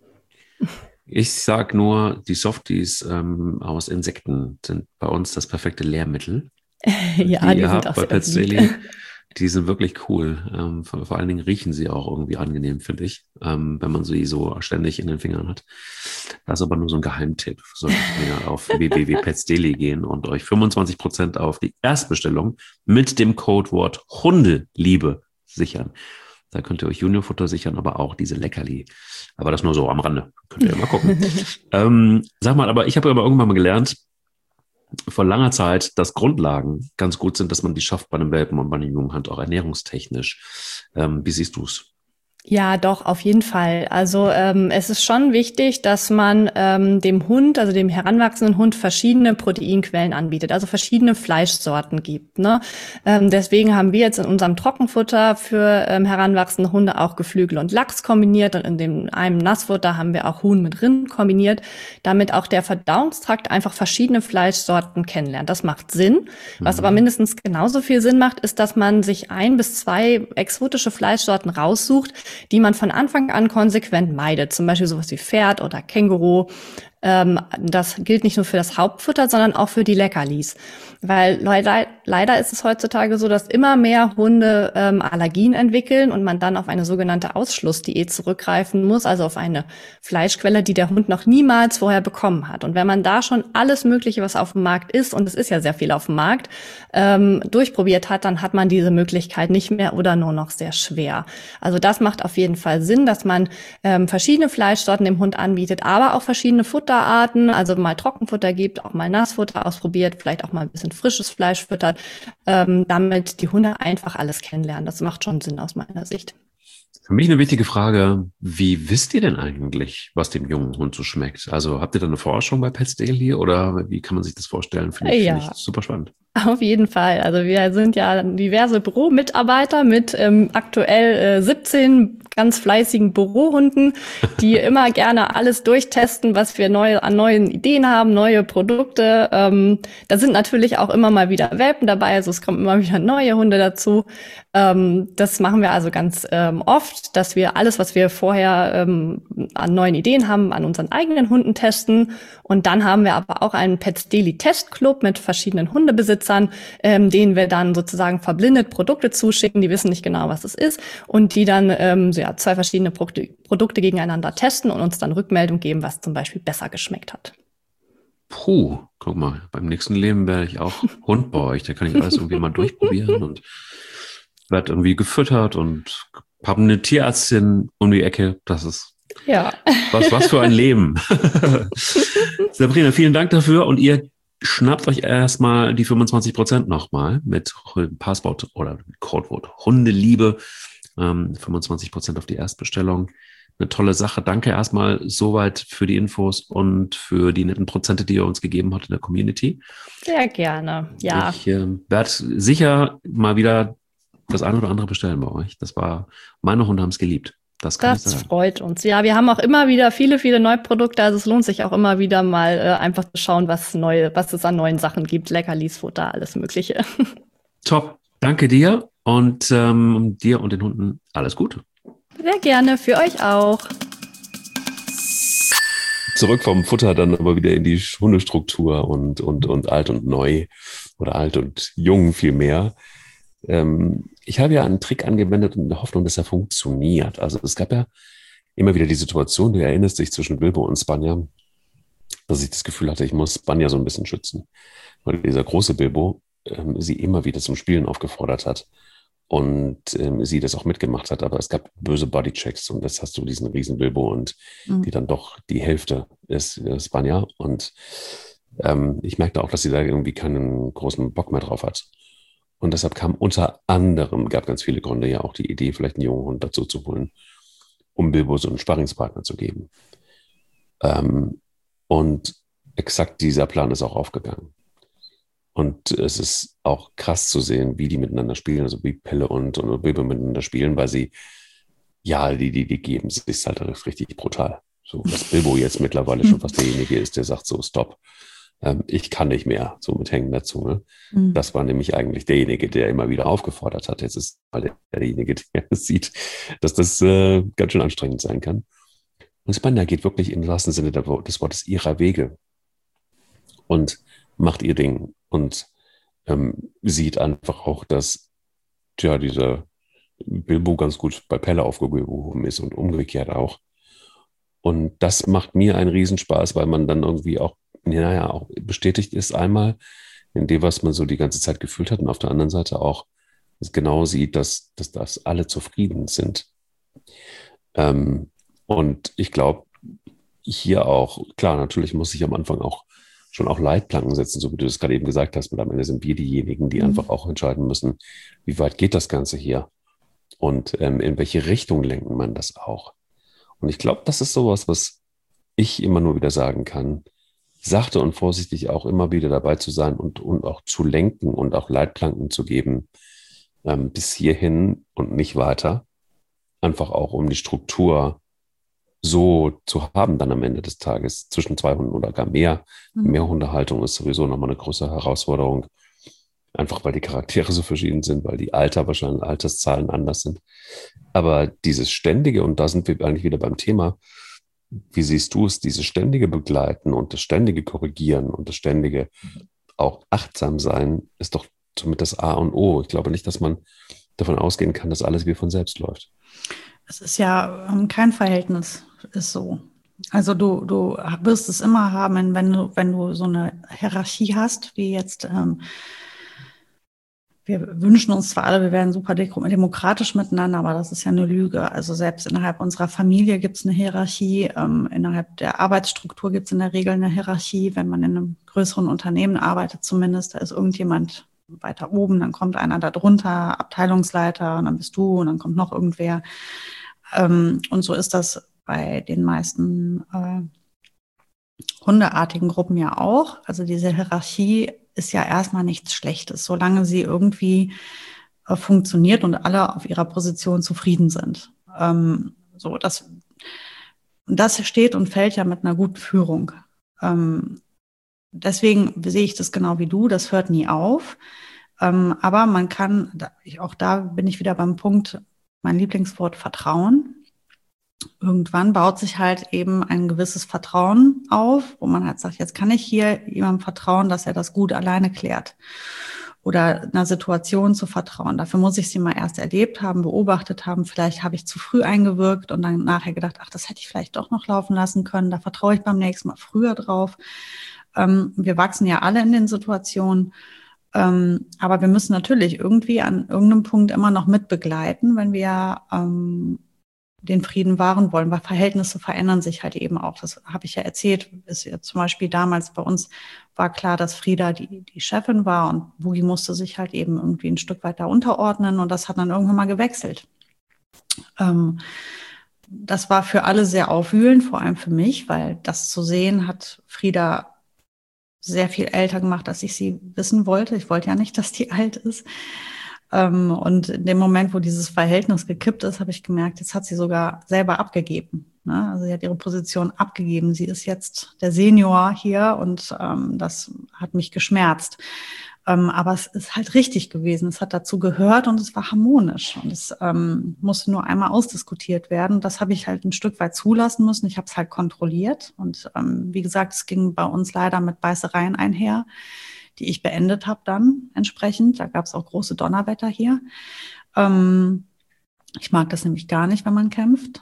S1: Ich sag nur, die Softies ähm, aus Insekten sind bei uns das perfekte Lehrmittel.
S3: Ja,
S1: die
S3: die
S1: ihr
S3: sind
S1: habt
S3: auch
S1: bei
S3: sehr
S1: Pets
S3: beliebt.
S1: Daily. Die sind wirklich cool. Ähm, vor, vor allen Dingen riechen sie auch irgendwie angenehm, finde ich, ähm, wenn man sie so ständig in den Fingern hat. Das ist aber nur so ein Geheimtipp. Solltet ihr auf w w w punkt pets daily gehen und euch fünfundzwanzig Prozent auf die Erstbestellung mit dem Codewort Hundeliebe sichern. Da könnt ihr euch Juniorfutter sichern, aber auch diese Leckerli. Aber das nur so am Rande. Könnt ihr ja mal gucken. ähm, sag mal, aber ich habe aber irgendwann mal gelernt, vor langer Zeit, dass Grundlagen ganz gut sind, dass man die schafft bei einem Welpen und bei einem jungen Hund, auch ernährungstechnisch. Ähm, wie siehst du es?
S3: Ja, doch, auf jeden Fall. Also ähm, es ist schon wichtig, dass man ähm, dem Hund, also dem heranwachsenden Hund, verschiedene Proteinquellen anbietet, also verschiedene Fleischsorten gibt. Ne? Ähm, deswegen haben wir jetzt in unserem Trockenfutter für ähm, heranwachsende Hunde auch Geflügel und Lachs kombiniert und in dem einem Nassfutter haben wir auch Huhn mit Rind kombiniert, damit auch der Verdauungstrakt einfach verschiedene Fleischsorten kennenlernt. Das macht Sinn. Was
S1: Mhm.
S3: aber mindestens genauso viel Sinn macht, ist, dass man sich ein bis zwei exotische Fleischsorten raussucht, die man von Anfang an konsequent meidet. Zum Beispiel sowas wie Pferd oder Känguru. Ähm, das gilt nicht nur für das Hauptfutter, sondern auch für die Leckerlis. Weil leider, leider ist es heutzutage so, dass immer mehr Hunde ähm, Allergien entwickeln und man dann auf eine sogenannte Ausschlussdiät zurückgreifen muss, also auf eine Fleischquelle, die der Hund noch niemals vorher bekommen hat. Und wenn man da schon alles Mögliche, was auf dem Markt ist, und es ist ja sehr viel auf dem Markt, ähm, durchprobiert hat, dann hat man diese Möglichkeit nicht mehr oder nur noch sehr schwer. Also das macht auf jeden Fall Sinn, dass man ähm, verschiedene Fleischsorten dem Hund anbietet, aber auch verschiedene Futterarten, also mal Trockenfutter gibt, auch mal Nassfutter ausprobiert, vielleicht auch mal ein bisschen frisches Fleisch füttert, ähm, damit die Hunde einfach alles kennenlernen. Das macht schon Sinn aus meiner Sicht.
S1: Für mich eine wichtige Frage, wie wisst ihr denn eigentlich, was dem jungen Hund so schmeckt? Also habt ihr da eine Forschung bei Pets Daily oder wie kann man sich das vorstellen? Finde ich,
S3: Ja.
S1: finde ich super spannend.
S3: Auf jeden Fall. Also wir sind ja diverse Büromitarbeiter mit ähm, aktuell äh, siebzehn ganz fleißigen Bürohunden, die immer gerne alles durchtesten, was wir neu, an neuen Ideen haben, neue Produkte. Ähm, da sind natürlich auch immer mal wieder Welpen dabei, also es kommen immer wieder neue Hunde dazu. Ähm, das machen wir also ganz ähm, oft, dass wir alles, was wir vorher ähm, an neuen Ideen haben, an unseren eigenen Hunden testen. Und dann haben wir aber auch einen Pets Daily Testclub mit verschiedenen Hundebesitzern, ähm, denen wir dann sozusagen verblindet Produkte zuschicken, die wissen nicht genau, was es ist, und die dann ähm, so ja, zwei verschiedene Pro- Produkte gegeneinander testen und uns dann Rückmeldung geben, was zum Beispiel besser geschmeckt hat.
S1: Puh, guck mal, beim nächsten Leben werde ich auch Hund bei euch. Da kann ich alles irgendwie mal durchprobieren und werde irgendwie gefüttert und habe eine Tierärztin um die Ecke. Das ist
S3: Ja.
S1: was, was für ein Leben. Sabrina, vielen Dank dafür und ihr schnappt euch erstmal die fünfundzwanzig Prozent nochmal mit Passwort oder Codewort Hundeliebe. Ähm, fünfundzwanzig Prozent auf die Erstbestellung. Eine tolle Sache. Danke erstmal soweit für die Infos und für die netten Prozente, die ihr uns gegeben habt in der Community.
S3: Sehr gerne, ja.
S1: Ich äh, werde sicher mal wieder das eine oder andere bestellen bei euch. Das war, meine Hunde haben es geliebt. Das kann ich
S3: Das
S1: sagen.
S3: freut uns. Ja, wir haben auch immer wieder viele, viele neue Produkte. Also es lohnt sich auch immer wieder mal äh, einfach zu schauen, was neu, was es an neuen Sachen gibt. Leckerlis, Futter, alles Mögliche.
S1: Top. Danke dir und ähm, dir und den Hunden alles Gute.
S3: Sehr gerne, für euch auch.
S1: Zurück vom Futter dann aber wieder in die Hundestruktur und, und, und alt und neu oder alt und jung vielmehr. Ähm, ich habe ja einen Trick angewendet in der Hoffnung, dass er funktioniert. Also es gab ja immer wieder die Situation, du erinnerst dich, zwischen Bilbo und Spanja, dass ich das Gefühl hatte, ich muss Spanja so ein bisschen schützen. Weil dieser große Bilbo ähm, sie immer wieder zum Spielen aufgefordert hat. und ähm, sie das auch mitgemacht hat, aber es gab böse Bodychecks und das hast du diesen riesen Bilbo und mhm. die dann doch die Hälfte ist, ist Vanya und ähm, ich merkte auch, dass sie da irgendwie keinen großen Bock mehr drauf hat. Und deshalb kam unter anderem, gab ganz viele Gründe, ja auch die Idee, vielleicht einen jungen Hund dazu zu holen, um Bilbo so einen Sparringspartner zu geben. Ähm, und exakt dieser Plan ist auch aufgegangen. Und es ist auch krass zu sehen, wie die miteinander spielen, also wie Pelle und, und Bilbo miteinander spielen, weil sie, ja, die, die, die geben sich halt richtig brutal. So, dass Bilbo jetzt mittlerweile schon fast derjenige ist, der sagt so, stopp. Ich kann nicht mehr, so mit hängender Zunge. Mhm. Das war nämlich eigentlich derjenige, der immer wieder aufgefordert hat. Jetzt ist mal derjenige, der sieht, dass das äh, ganz schön anstrengend sein kann. Und Spanda geht wirklich im wahrsten Sinne des Wortes ihrer Wege und macht ihr Ding und ähm, sieht einfach auch, dass tja, dieser Bilbo ganz gut bei Pelle aufgehoben ist und umgekehrt auch. Und das macht mir einen Riesenspaß, weil man dann irgendwie auch naja, auch bestätigt ist einmal in dem, was man so die ganze Zeit gefühlt hat und auf der anderen Seite auch genau sieht, dass, dass, dass alle zufrieden sind. Ähm, und ich glaube, hier auch, klar, natürlich muss ich am Anfang auch schon auch Leitplanken setzen, so wie du das gerade eben gesagt hast, und am Ende sind wir diejenigen, die mhm. einfach auch entscheiden müssen, wie weit geht das Ganze hier und ähm, in welche Richtung lenken man das auch. Und ich glaube, das ist sowas, was ich immer nur wieder sagen kann, sachte und vorsichtig auch immer wieder dabei zu sein und, und auch zu lenken und auch Leitplanken zu geben, ähm, bis hierhin und nicht weiter. Einfach auch, um die Struktur so zu haben dann am Ende des Tages zwischen zwei Hunden oder gar mehr. Mhm. Die Mehrhundehaltung ist sowieso nochmal eine größere Herausforderung. Einfach weil die Charaktere so verschieden sind, weil die Alter wahrscheinlich Alterszahlen anders sind. Aber dieses ständige, und da sind wir eigentlich wieder beim Thema, wie siehst du es, dieses ständige Begleiten und das ständige Korrigieren und das ständige auch achtsam sein, ist doch somit das A und O. Ich glaube nicht, dass man davon ausgehen kann, dass alles wie von selbst läuft.
S2: Es ist ja kein Verhältnis, ist so. Also du, du wirst es immer haben, wenn du, wenn du so eine Hierarchie hast, wie jetzt ähm, wir wünschen uns zwar alle, wir werden super demokratisch miteinander, aber das ist ja eine Lüge. Also selbst innerhalb unserer Familie gibt es eine Hierarchie, ähm, innerhalb der Arbeitsstruktur gibt es in der Regel eine Hierarchie. Wenn man in einem größeren Unternehmen arbeitet zumindest, da ist irgendjemand weiter oben, dann kommt einer da drunter, Abteilungsleiter, und dann bist du und dann kommt noch irgendwer. Ähm, und so ist das bei den meisten äh, hundeartigen Gruppen ja auch. Also diese Hierarchie ist ja erstmal nichts Schlechtes, solange sie irgendwie äh, funktioniert und alle auf ihrer Position zufrieden sind. Ähm, so, das, das steht und fällt ja mit einer guten Führung. Ähm, deswegen sehe ich das genau wie du, das hört nie auf. Ähm, aber man kann, auch da bin ich wieder beim Punkt, mein Lieblingswort Vertrauen. Irgendwann baut sich halt eben ein gewisses Vertrauen auf, wo man halt sagt, jetzt kann ich hier jemandem vertrauen, dass er das gut alleine klärt. Oder einer Situation zu vertrauen. Dafür muss ich sie mal erst erlebt haben, beobachtet haben. Vielleicht habe ich zu früh eingewirkt und dann nachher gedacht, ach, das hätte ich vielleicht doch noch laufen lassen können. Da vertraue ich beim nächsten Mal früher drauf. Ähm, wir wachsen ja alle in den Situationen. Ähm, aber wir müssen natürlich irgendwie an irgendeinem Punkt immer noch mitbegleiten, wenn wir ähm, den Frieden wahren wollen, weil Verhältnisse verändern sich halt eben auch. Das habe ich ja erzählt. Ist ja zum Beispiel damals bei uns war klar, dass Frieda die, die Chefin war und Boogie musste sich halt eben irgendwie ein Stück weiter unterordnen und das hat dann irgendwann mal gewechselt. Ähm, das war für alle sehr aufwühlend, vor allem für mich, weil das zu sehen hat Frieda sehr viel älter gemacht, als ich sie wissen wollte. Ich wollte ja nicht, dass die alt ist. Und in dem Moment, wo dieses Verhältnis gekippt ist, habe ich gemerkt, jetzt hat sie sogar selber abgegeben. Also sie hat ihre Position abgegeben. Sie ist jetzt der Senior hier und das hat mich geschmerzt. Aber es ist halt richtig gewesen. Es hat dazu gehört und es war harmonisch. Und es musste nur einmal ausdiskutiert werden. Das habe ich halt ein Stück weit zulassen müssen. Ich habe es halt kontrolliert. Und wie gesagt, es ging bei uns leider mit Beißereien einher, die ich beendet habe dann entsprechend. Da gab es auch große Donnerwetter hier. Ähm, ich mag das nämlich gar nicht, wenn man kämpft.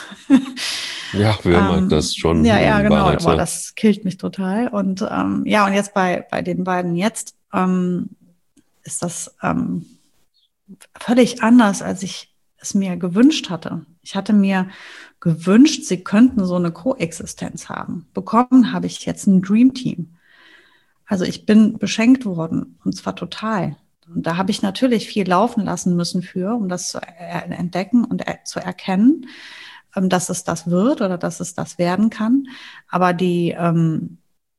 S1: Ja, wer ähm, mag das schon?
S2: Ja, ja, genau. Wahrheit, aber das killt mich total. Und ähm, ja, und jetzt bei, bei den beiden jetzt ähm, ist das, ähm, völlig anders, als ich es mir gewünscht hatte. Ich hatte mir gewünscht, sie könnten so eine Koexistenz haben. Bekommen habe ich jetzt ein Dream Team. Also ich bin beschenkt worden, und zwar total. Und da habe ich natürlich viel laufen lassen müssen für, um das zu entdecken und zu erkennen, dass es das wird oder dass es das werden kann. Aber die, ähm,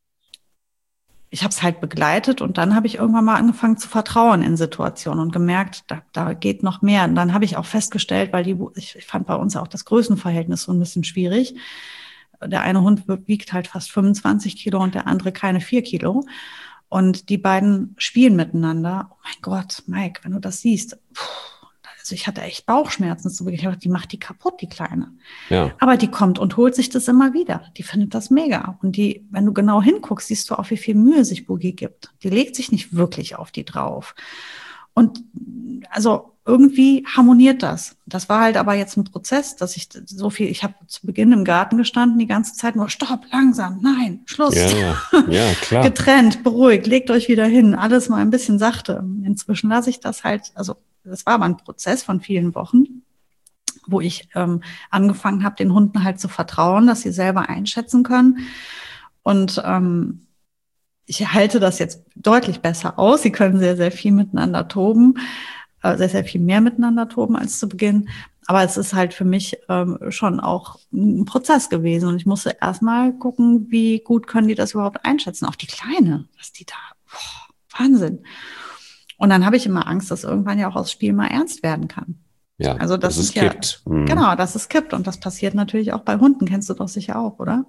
S2: ich habe es halt begleitet und dann habe ich irgendwann mal angefangen zu vertrauen in Situationen und gemerkt, da, da geht noch mehr. Und dann habe ich auch festgestellt, weil die, ich, ich fand bei uns auch das Größenverhältnis so ein bisschen schwierig. Der eine Hund wiegt halt fast fünfundzwanzig Kilo und der andere keine vier Kilo. Und die beiden spielen miteinander. Oh mein Gott, Mike, wenn du das siehst, puh, also ich hatte echt Bauchschmerzen zu Beginn. Ich dachte, die macht die kaputt, die Kleine.
S1: Ja.
S2: Aber die kommt und holt sich das immer wieder. Die findet das mega. Und die, wenn du genau hinguckst, siehst du auch, wie viel Mühe sich Boogie gibt. Die legt sich nicht wirklich auf die drauf. Und also irgendwie harmoniert das. Das war halt aber jetzt ein Prozess, dass ich so viel, ich habe zu Beginn im Garten gestanden, die ganze Zeit nur, stopp, langsam, nein, Schluss.
S1: Ja, ja, ja, klar.
S2: Getrennt, beruhigt, legt euch wieder hin, alles mal ein bisschen sachte. Inzwischen lasse ich das halt, also das war aber ein Prozess von vielen Wochen, wo ich ähm, angefangen habe, den Hunden halt zu vertrauen, dass sie selber einschätzen können. Und ähm, ich halte das jetzt deutlich besser aus. Sie können sehr, sehr viel miteinander toben, äh, sehr, sehr viel mehr miteinander toben als zu Beginn. Aber es ist halt für mich ähm, schon auch ein Prozess gewesen. Und ich musste erstmal gucken, wie gut können die das überhaupt einschätzen. Auch die Kleine, was die da, boah, Wahnsinn. Und dann habe ich immer Angst, dass irgendwann ja auch das Spiel mal ernst werden kann.
S1: Ja,
S2: also das
S1: dass es
S2: ist ja,
S1: kippt. Mhm.
S2: Genau, dass es kippt. Und das passiert natürlich auch bei Hunden. Kennst du doch sicher auch, oder?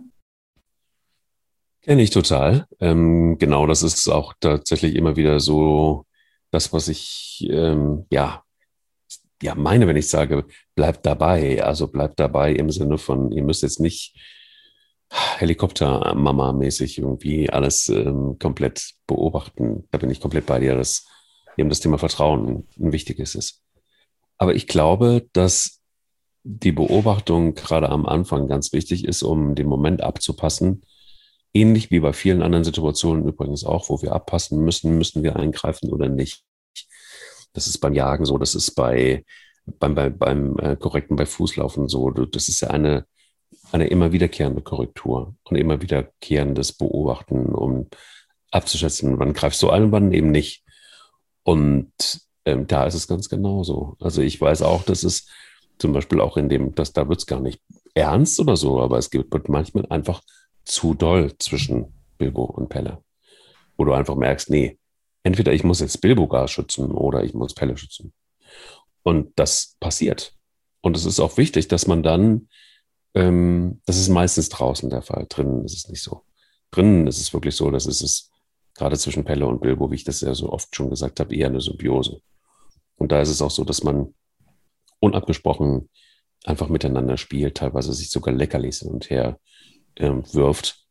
S1: Kenne ich total. Ähm, genau, das ist auch tatsächlich immer wieder so das, was ich ähm, ja, ja meine, wenn ich sage, bleibt dabei. Also bleibt dabei im Sinne von, ihr müsst jetzt nicht Helikopter-Mama-mäßig irgendwie alles ähm, komplett beobachten. Da bin ich komplett bei dir, dass eben das Thema Vertrauen ein wichtiges ist. Aber ich glaube, dass die Beobachtung gerade am Anfang ganz wichtig ist, um den Moment abzupassen. Ähnlich wie bei vielen anderen Situationen übrigens auch, wo wir abpassen müssen, müssen wir eingreifen oder nicht. Das ist beim Jagen so, das ist bei, beim, beim, beim äh, korrekten bei Fußlaufen so. Das ist ja eine, eine immer wiederkehrende Korrektur und immer wiederkehrendes Beobachten, um abzuschätzen, wann greifst du ein und wann eben nicht. Und ähm, da ist es ganz genauso. Also ich weiß auch, dass es zum Beispiel auch in dem, dass da wird es gar nicht ernst oder so, aber es wird manchmal einfach zu doll zwischen Bilbo und Pelle. Wo du einfach merkst, nee, entweder ich muss jetzt Bilbo gar schützen oder ich muss Pelle schützen. Und das passiert. Und es ist auch wichtig, dass man dann, ähm, das ist meistens draußen der Fall, drinnen ist es nicht so. Drinnen ist es wirklich so, dass es ist, gerade zwischen Pelle und Bilbo, wie ich das ja so oft schon gesagt habe, eher eine Symbiose. Und da ist es auch so, dass man unabgesprochen einfach miteinander spielt, teilweise sich sogar Leckerlis hin und her ähm, wirft,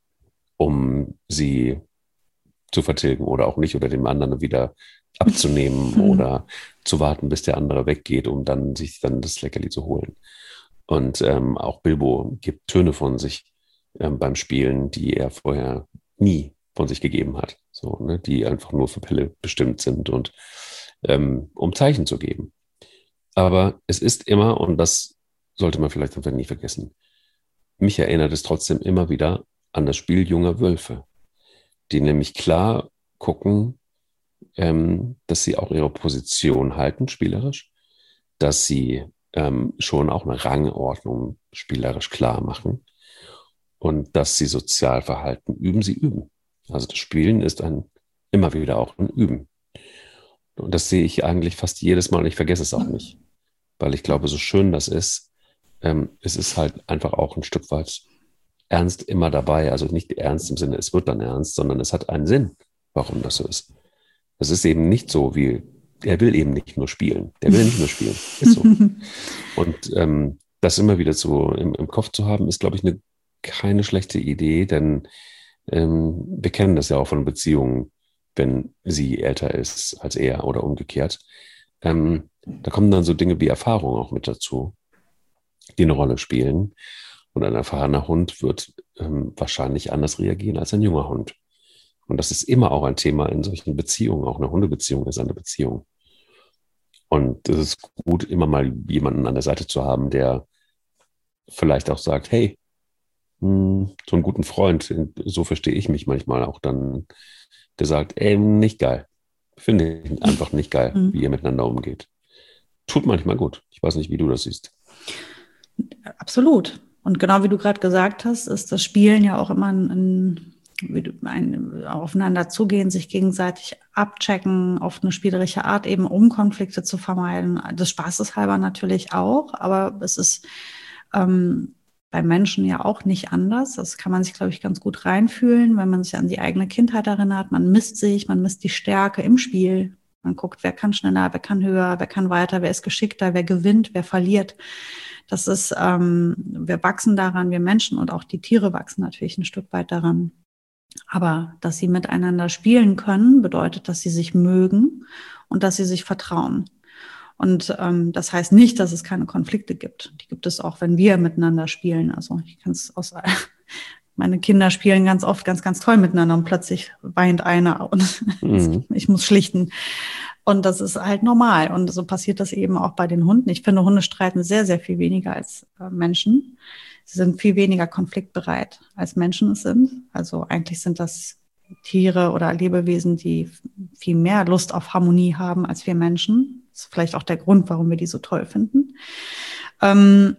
S1: um sie zu vertilgen oder auch nicht oder dem anderen wieder abzunehmen mhm. oder zu warten, bis der andere weggeht, um dann sich dann das Leckerli zu holen. Und ähm, auch Bilbo gibt Töne von sich ähm, beim Spielen, die er vorher nie von sich gegeben hat, so, ne, die einfach nur für Pelle bestimmt sind und ähm, um Zeichen zu geben. Aber es ist immer, und das sollte man vielleicht einfach nie vergessen, mich erinnert es trotzdem immer wieder an das Spiel junger Wölfe, die nämlich klar gucken, ähm, dass sie auch ihre Position halten, spielerisch, dass sie ähm, schon auch eine Rangordnung spielerisch klar machen und dass sie Sozialverhalten üben, sie üben. Also das Spielen ist ein immer wieder auch ein Üben. Und das sehe ich eigentlich fast jedes Mal und ich vergesse es auch nicht. Weil ich glaube, so schön das ist, ähm, es ist halt einfach auch ein Stück weit ernst immer dabei. Also nicht ernst im Sinne, es wird dann ernst, sondern es hat einen Sinn, warum das so ist. Es ist eben nicht so wie, er will eben nicht nur spielen. Der will nicht nur spielen. Ist so. Und ähm, das immer wieder so im, im Kopf zu haben, ist, glaube ich, eine, keine schlechte Idee, denn ähm, wir kennen das ja auch von Beziehungen, wenn sie älter ist als er oder umgekehrt. Ähm, da kommen dann so Dinge wie Erfahrung auch mit dazu, die eine Rolle spielen. Und ein erfahrener Hund wird ähm, wahrscheinlich anders reagieren als ein junger Hund. Und das ist immer auch ein Thema in solchen Beziehungen. Auch eine Hundebeziehung ist eine Beziehung. Und es ist gut, immer mal jemanden an der Seite zu haben, der vielleicht auch sagt, hey, mh, so einen guten Freund, so verstehe ich mich manchmal auch dann, der sagt, ey, nicht geil. Finde ich einfach nicht geil,
S2: Mhm.
S1: wie ihr miteinander umgeht. Tut manchmal gut. Ich weiß nicht, wie du das siehst.
S2: Absolut. Und genau wie du gerade gesagt hast, ist das Spielen ja auch immer ein, ein, ein aufeinander zugehen, sich gegenseitig abchecken, auf eine spielerische Art eben, um Konflikte zu vermeiden. Des Spaßes halber natürlich auch, aber es ist ähm, bei Menschen ja auch nicht anders. Das kann man sich, glaube ich, ganz gut reinfühlen, wenn man sich an die eigene Kindheit erinnert. Man misst sich, man misst die Stärke im Spiel. Man guckt, wer kann schneller, wer kann höher, wer kann weiter, wer ist geschickter, wer gewinnt, wer verliert. Das ist, ähm, wir wachsen daran, wir Menschen und auch die Tiere wachsen natürlich ein Stück weit daran. Aber dass sie miteinander spielen können, bedeutet, dass sie sich mögen und dass sie sich vertrauen. Und ähm, das heißt nicht, dass es keine Konflikte gibt. Die gibt es auch, wenn wir miteinander spielen. Also ich kann es aus meine Kinder spielen ganz oft ganz, ganz toll miteinander und plötzlich weint einer und mhm. ich muss schlichten. Und das ist halt normal. Und so passiert das eben auch bei den Hunden. Ich finde, Hunde streiten sehr, sehr viel weniger als äh, Menschen. Sie sind viel weniger konfliktbereit, als Menschen es sind. Also eigentlich sind das Tiere oder Lebewesen, die viel mehr Lust auf Harmonie haben als wir Menschen. Das ist vielleicht auch der Grund, warum wir die so toll finden. Ähm,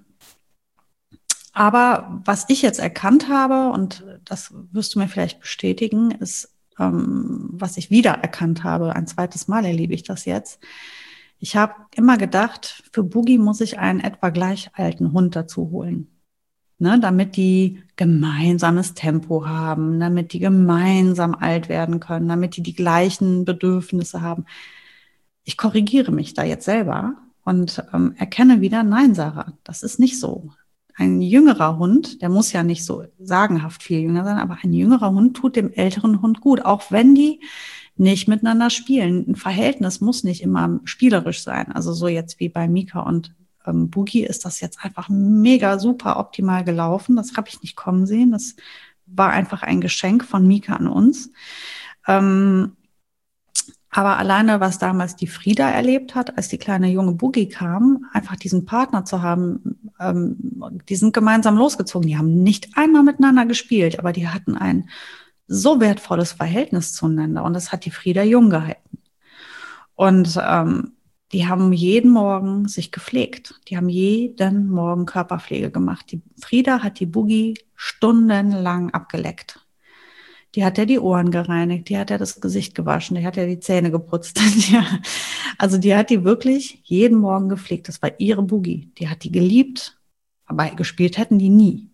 S2: aber was ich jetzt erkannt habe, und das wirst du mir vielleicht bestätigen, ist, ähm, was ich wieder erkannt habe, ein zweites Mal erlebe ich das jetzt. Ich habe immer gedacht, für Boogie muss ich einen etwa gleich alten Hund dazu holen. Ne, damit die gemeinsames Tempo haben, damit die gemeinsam alt werden können, damit die die gleichen Bedürfnisse haben. Ich korrigiere mich da jetzt selber und ähm, erkenne wieder, nein, Sarah, das ist nicht so. Ein jüngerer Hund, der muss ja nicht so sagenhaft viel jünger sein, aber ein jüngerer Hund tut dem älteren Hund gut, auch wenn die nicht miteinander spielen. Ein Verhältnis muss nicht immer spielerisch sein, also so jetzt wie bei Mika und ähm, Boogie ist das jetzt einfach mega super optimal gelaufen. Das habe ich nicht kommen sehen. Das war einfach ein Geschenk von Mika an uns. Ähm, aber alleine, was damals die Frieda erlebt hat, als die kleine junge Boogie kam, einfach diesen Partner zu haben, ähm, die sind gemeinsam losgezogen. Die haben nicht einmal miteinander gespielt, aber die hatten ein so wertvolles Verhältnis zueinander. Und das hat die Frieda jung gehalten. Und ähm, die haben jeden Morgen sich gepflegt. Die haben jeden Morgen Körperpflege gemacht. Die Frieda hat die Boogie stundenlang abgeleckt. Die hat ja die Ohren gereinigt, die hat ja das Gesicht gewaschen, die hat ja die Zähne geputzt. Also die hat die wirklich jeden Morgen gepflegt. Das war ihre Boogie. Die hat die geliebt, aber gespielt hätten die nie.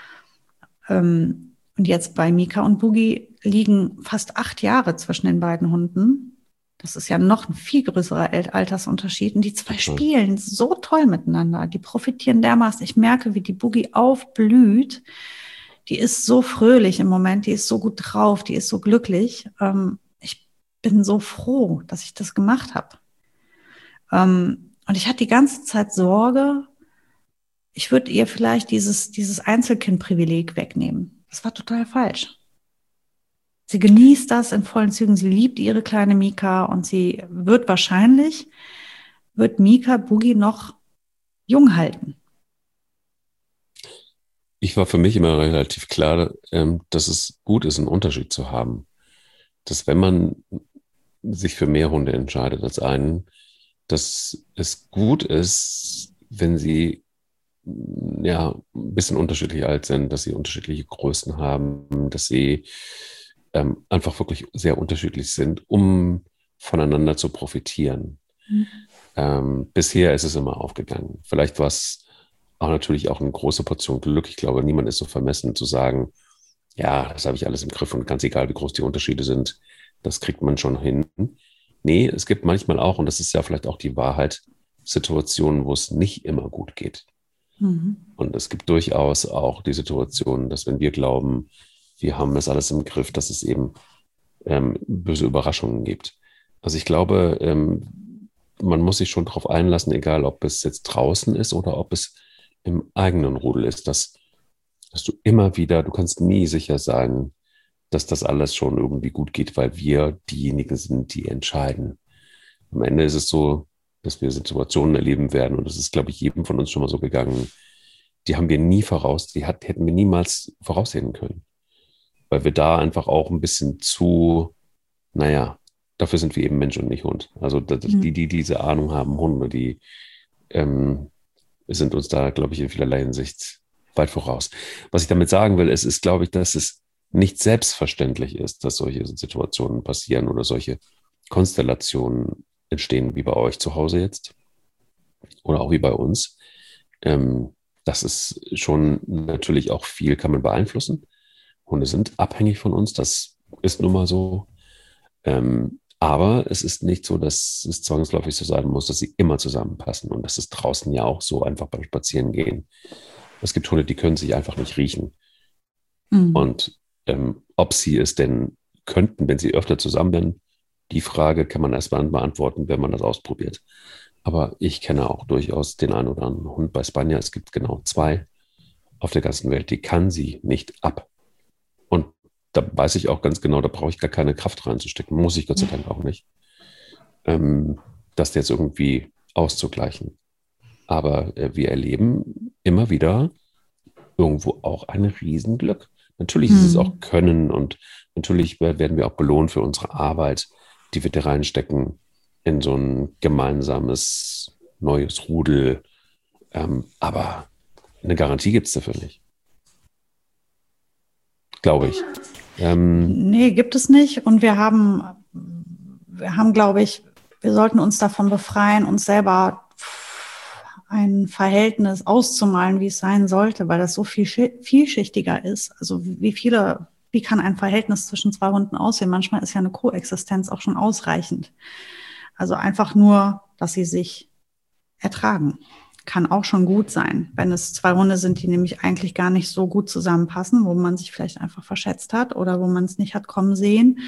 S2: Und jetzt bei Mika und Boogie liegen fast acht Jahre zwischen den beiden Hunden. Das ist ja noch ein viel größerer Altersunterschied. Und die zwei spielen so toll miteinander. Die profitieren dermaßen. Ich merke, wie die Boogie aufblüht. Die ist so fröhlich im Moment. Die ist so gut drauf. Die ist so glücklich. Ich bin so froh, dass ich das gemacht habe. Und ich hatte die ganze Zeit Sorge, ich würde ihr vielleicht dieses, dieses Einzelkindprivileg wegnehmen. Das war total falsch. Sie genießt das in vollen Zügen. Sie liebt ihre kleine Mika und sie wird wahrscheinlich, wird Mika Boogie noch jung halten.
S1: Ich war für mich immer relativ klar, dass es gut ist, einen Unterschied zu haben. Dass wenn man sich für mehr Hunde entscheidet als einen, dass es gut ist, wenn sie ja ein bisschen unterschiedlich alt sind, dass sie unterschiedliche Größen haben, dass sie ähm, einfach wirklich sehr unterschiedlich sind, um voneinander zu profitieren. Mhm. Ähm, bisher ist es immer aufgegangen. Vielleicht war es auch natürlich auch eine große Portion Glück. Ich glaube, niemand ist so vermessen zu sagen, ja, das habe ich alles im Griff und ganz egal, wie groß die Unterschiede sind, das kriegt man schon hin. Nee, es gibt manchmal auch, und das ist ja vielleicht auch die Wahrheit, Situationen, wo es nicht immer gut geht. Mhm. Und es gibt durchaus auch die Situation, dass wenn wir glauben, wir haben das alles im Griff, dass es eben ähm, böse Überraschungen gibt. Also ich glaube, ähm, man muss sich schon darauf einlassen, egal ob es jetzt draußen ist oder ob es im eigenen Rudel ist, dass, dass du immer wieder, du kannst nie sicher sein, dass das alles schon irgendwie gut geht, weil wir diejenigen sind, die entscheiden. Am Ende ist es so, dass wir Situationen erleben werden. Und das ist, glaube ich, jedem von uns schon mal so gegangen. Die haben wir nie voraus, die hat, hätten wir niemals voraussehen können. Weil wir da einfach auch ein bisschen zu, naja, dafür sind wir eben Mensch und nicht Hund. Also die, die diese Ahnung haben, Hunde, die ähm, sind uns da, glaube ich, in vielerlei Hinsicht weit voraus. Was ich damit sagen will, ist, ist, glaube ich, dass es nicht selbstverständlich ist, dass solche Situationen passieren oder solche Konstellationen entstehen, wie bei euch zu Hause jetzt oder auch wie bei uns. Ähm, das ist schon natürlich auch viel, kann man beeinflussen. Hunde sind abhängig von uns, das ist nun mal so. Ähm, aber es ist nicht so, dass es zwangsläufig so sein muss, dass sie immer zusammenpassen. Und das ist draußen ja auch so, einfach beim Spazierengehen. Es gibt Hunde, die können sich einfach nicht riechen. Mhm. Und ähm, ob sie es denn könnten, wenn sie öfter zusammen wären, die Frage kann man erst dann beantworten, wenn man das ausprobiert. Aber ich kenne auch durchaus den einen oder anderen Hund bei Spanier. Es gibt genau zwei auf der ganzen Welt, die kann sie nicht ab. Und da weiß ich auch ganz genau, da brauche ich gar keine Kraft reinzustecken. Muss ich Gott sei Dank auch nicht. Ähm, das jetzt irgendwie auszugleichen. Aber äh, wir erleben immer wieder irgendwo auch ein Riesenglück. Natürlich ist es auch Können und natürlich werden wir auch belohnt für unsere Arbeit, die wir da reinstecken in so ein gemeinsames neues Rudel. Ähm, aber eine Garantie gibt es dafür nicht. Glaube ich.
S2: Ähm, nee, gibt es nicht. Und wir haben, wir haben, glaube ich, wir sollten uns davon befreien, uns selber ein Verhältnis auszumalen, wie es sein sollte, weil das so viel vielschichtiger ist. Also wie viele, wie kann ein Verhältnis zwischen zwei Hunden aussehen? Manchmal ist ja eine Koexistenz auch schon ausreichend. Also einfach nur, dass sie sich ertragen, kann auch schon gut sein. Wenn es zwei Hunde sind, die nämlich eigentlich gar nicht so gut zusammenpassen, wo man sich vielleicht einfach verschätzt hat oder wo man es nicht hat kommen sehen,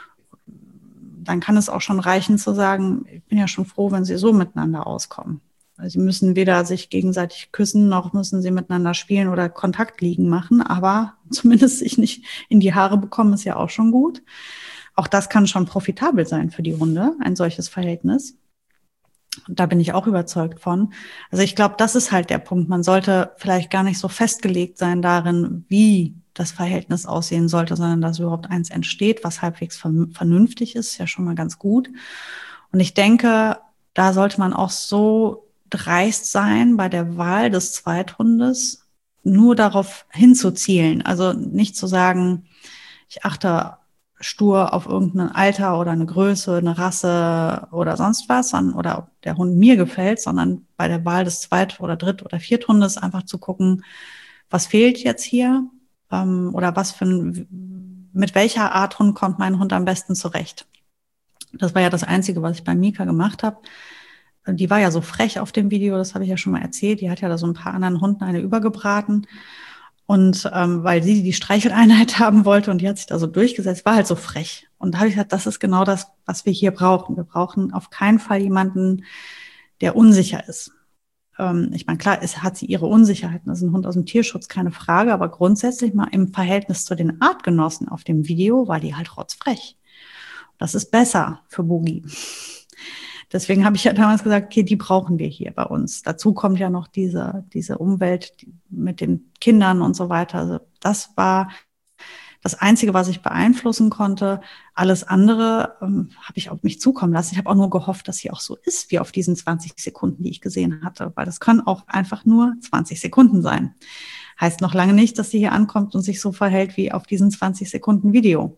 S2: dann kann es auch schon reichen zu sagen, ich bin ja schon froh, wenn sie so miteinander auskommen. Sie müssen weder sich gegenseitig küssen, noch müssen sie miteinander spielen oder Kontakt liegen machen, aber zumindest sich nicht in die Haare bekommen, ist ja auch schon gut. Auch das kann schon profitabel sein für die Hunde, ein solches Verhältnis. Und da bin ich auch überzeugt von. Also ich glaube, das ist halt der Punkt. Man sollte vielleicht gar nicht so festgelegt sein darin, wie das Verhältnis aussehen sollte, sondern dass überhaupt eins entsteht, was halbwegs vernünftig ist, ist ja schon mal ganz gut. Und ich denke, da sollte man auch so dreist sein bei der Wahl des Zweithundes, nur darauf hinzuzielen. Also nicht zu sagen, ich achte stur auf irgendein Alter oder eine Größe, eine Rasse oder sonst was, oder ob der Hund mir gefällt, sondern bei der Wahl des Zweit- oder Dritt- oder Vierthundes einfach zu gucken, was fehlt jetzt hier ähm, oder was für ein, mit welcher Art Hund kommt mein Hund am besten zurecht. Das war ja das Einzige, was ich bei Mika gemacht habe. Die war ja so frech auf dem Video, das habe ich ja schon mal erzählt. Die hat ja da so ein paar anderen Hunden eine übergebraten. Und ähm, weil sie die Streicheleinheit haben wollte und die hat sich da so durchgesetzt, war halt so frech. Und da habe ich gesagt, das ist genau das, was wir hier brauchen. Wir brauchen auf keinen Fall jemanden, der unsicher ist. Ähm, ich meine, klar, es hat sie ihre Unsicherheiten. Das ist ein Hund aus dem Tierschutz, keine Frage. Aber grundsätzlich mal im Verhältnis zu den Artgenossen auf dem Video war die halt rotzfrech. Das ist besser für Boogie. Deswegen habe ich ja damals gesagt, okay, die brauchen wir hier bei uns. Dazu kommt ja noch diese, diese Umwelt mit den Kindern und so weiter. Also das war das Einzige, was ich beeinflussen konnte. Alles andere ähm, habe ich auf mich zukommen lassen. Ich habe auch nur gehofft, dass sie auch so ist, wie auf diesen zwanzig Sekunden, die ich gesehen hatte. Weil das können auch einfach nur zwanzig Sekunden sein. Heißt noch lange nicht, dass sie hier ankommt und sich so verhält wie auf diesen zwanzig Sekunden Video.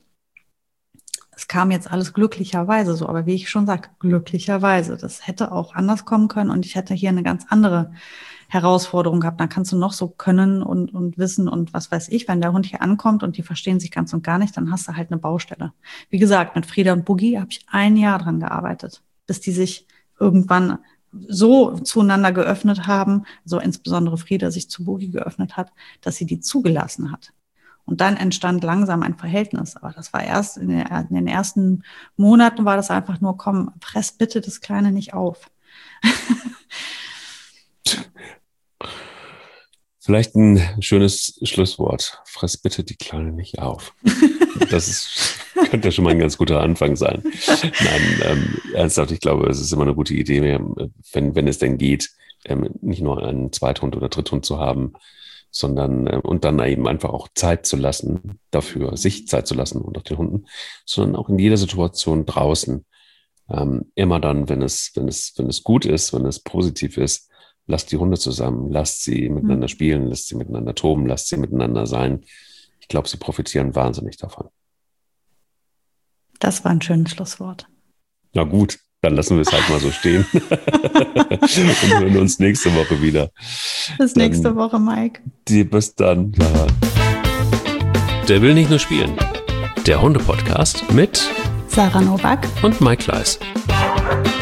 S2: Es kam jetzt alles glücklicherweise so, aber wie ich schon sage, glücklicherweise. Das hätte auch anders kommen können und ich hätte hier eine ganz andere Herausforderung gehabt. Dann kannst du noch so können und, und wissen und was weiß ich. Wenn der Hund hier ankommt und die verstehen sich ganz und gar nicht, dann hast du halt eine Baustelle. Wie gesagt, mit Frieda und Boogie habe ich ein Jahr dran gearbeitet, bis die sich irgendwann so zueinander geöffnet haben, so insbesondere Frieda sich zu Boogie geöffnet hat, dass sie die zugelassen hat. Und dann entstand langsam ein Verhältnis. Aber das war erst in, der, in den ersten Monaten war das einfach nur, komm, fress bitte das Kleine nicht auf.
S1: Vielleicht ein schönes Schlusswort. Fress bitte die Kleine nicht auf. Das ist könnte schon mal ein ganz guter Anfang sein. Nein, ähm, ernsthaft, ich glaube, es ist immer eine gute Idee, wenn, wenn es denn geht, ähm, nicht nur einen Zweithund oder Dritthund zu haben, sondern äh, und dann eben einfach auch Zeit zu lassen, dafür sich Zeit zu lassen und auch den Hunden, sondern auch in jeder Situation draußen. Ähm, immer dann, wenn es, wenn es, wenn es gut ist, wenn es positiv ist, lasst die Hunde zusammen, lasst sie miteinander mhm. spielen, lasst sie miteinander toben, lasst sie miteinander sein. Ich glaube, sie profitieren wahnsinnig davon.
S2: Das war ein schönes Schlusswort.
S1: Na gut, dann lassen wir es halt mal so stehen und hören uns nächste Woche wieder.
S2: Bis dann, nächste Woche, Mike.
S1: Die, bis dann. Ja. Der will nicht nur spielen. Der Hunde-Podcast mit
S2: Sarah Nowak
S1: und Mike Kleiss.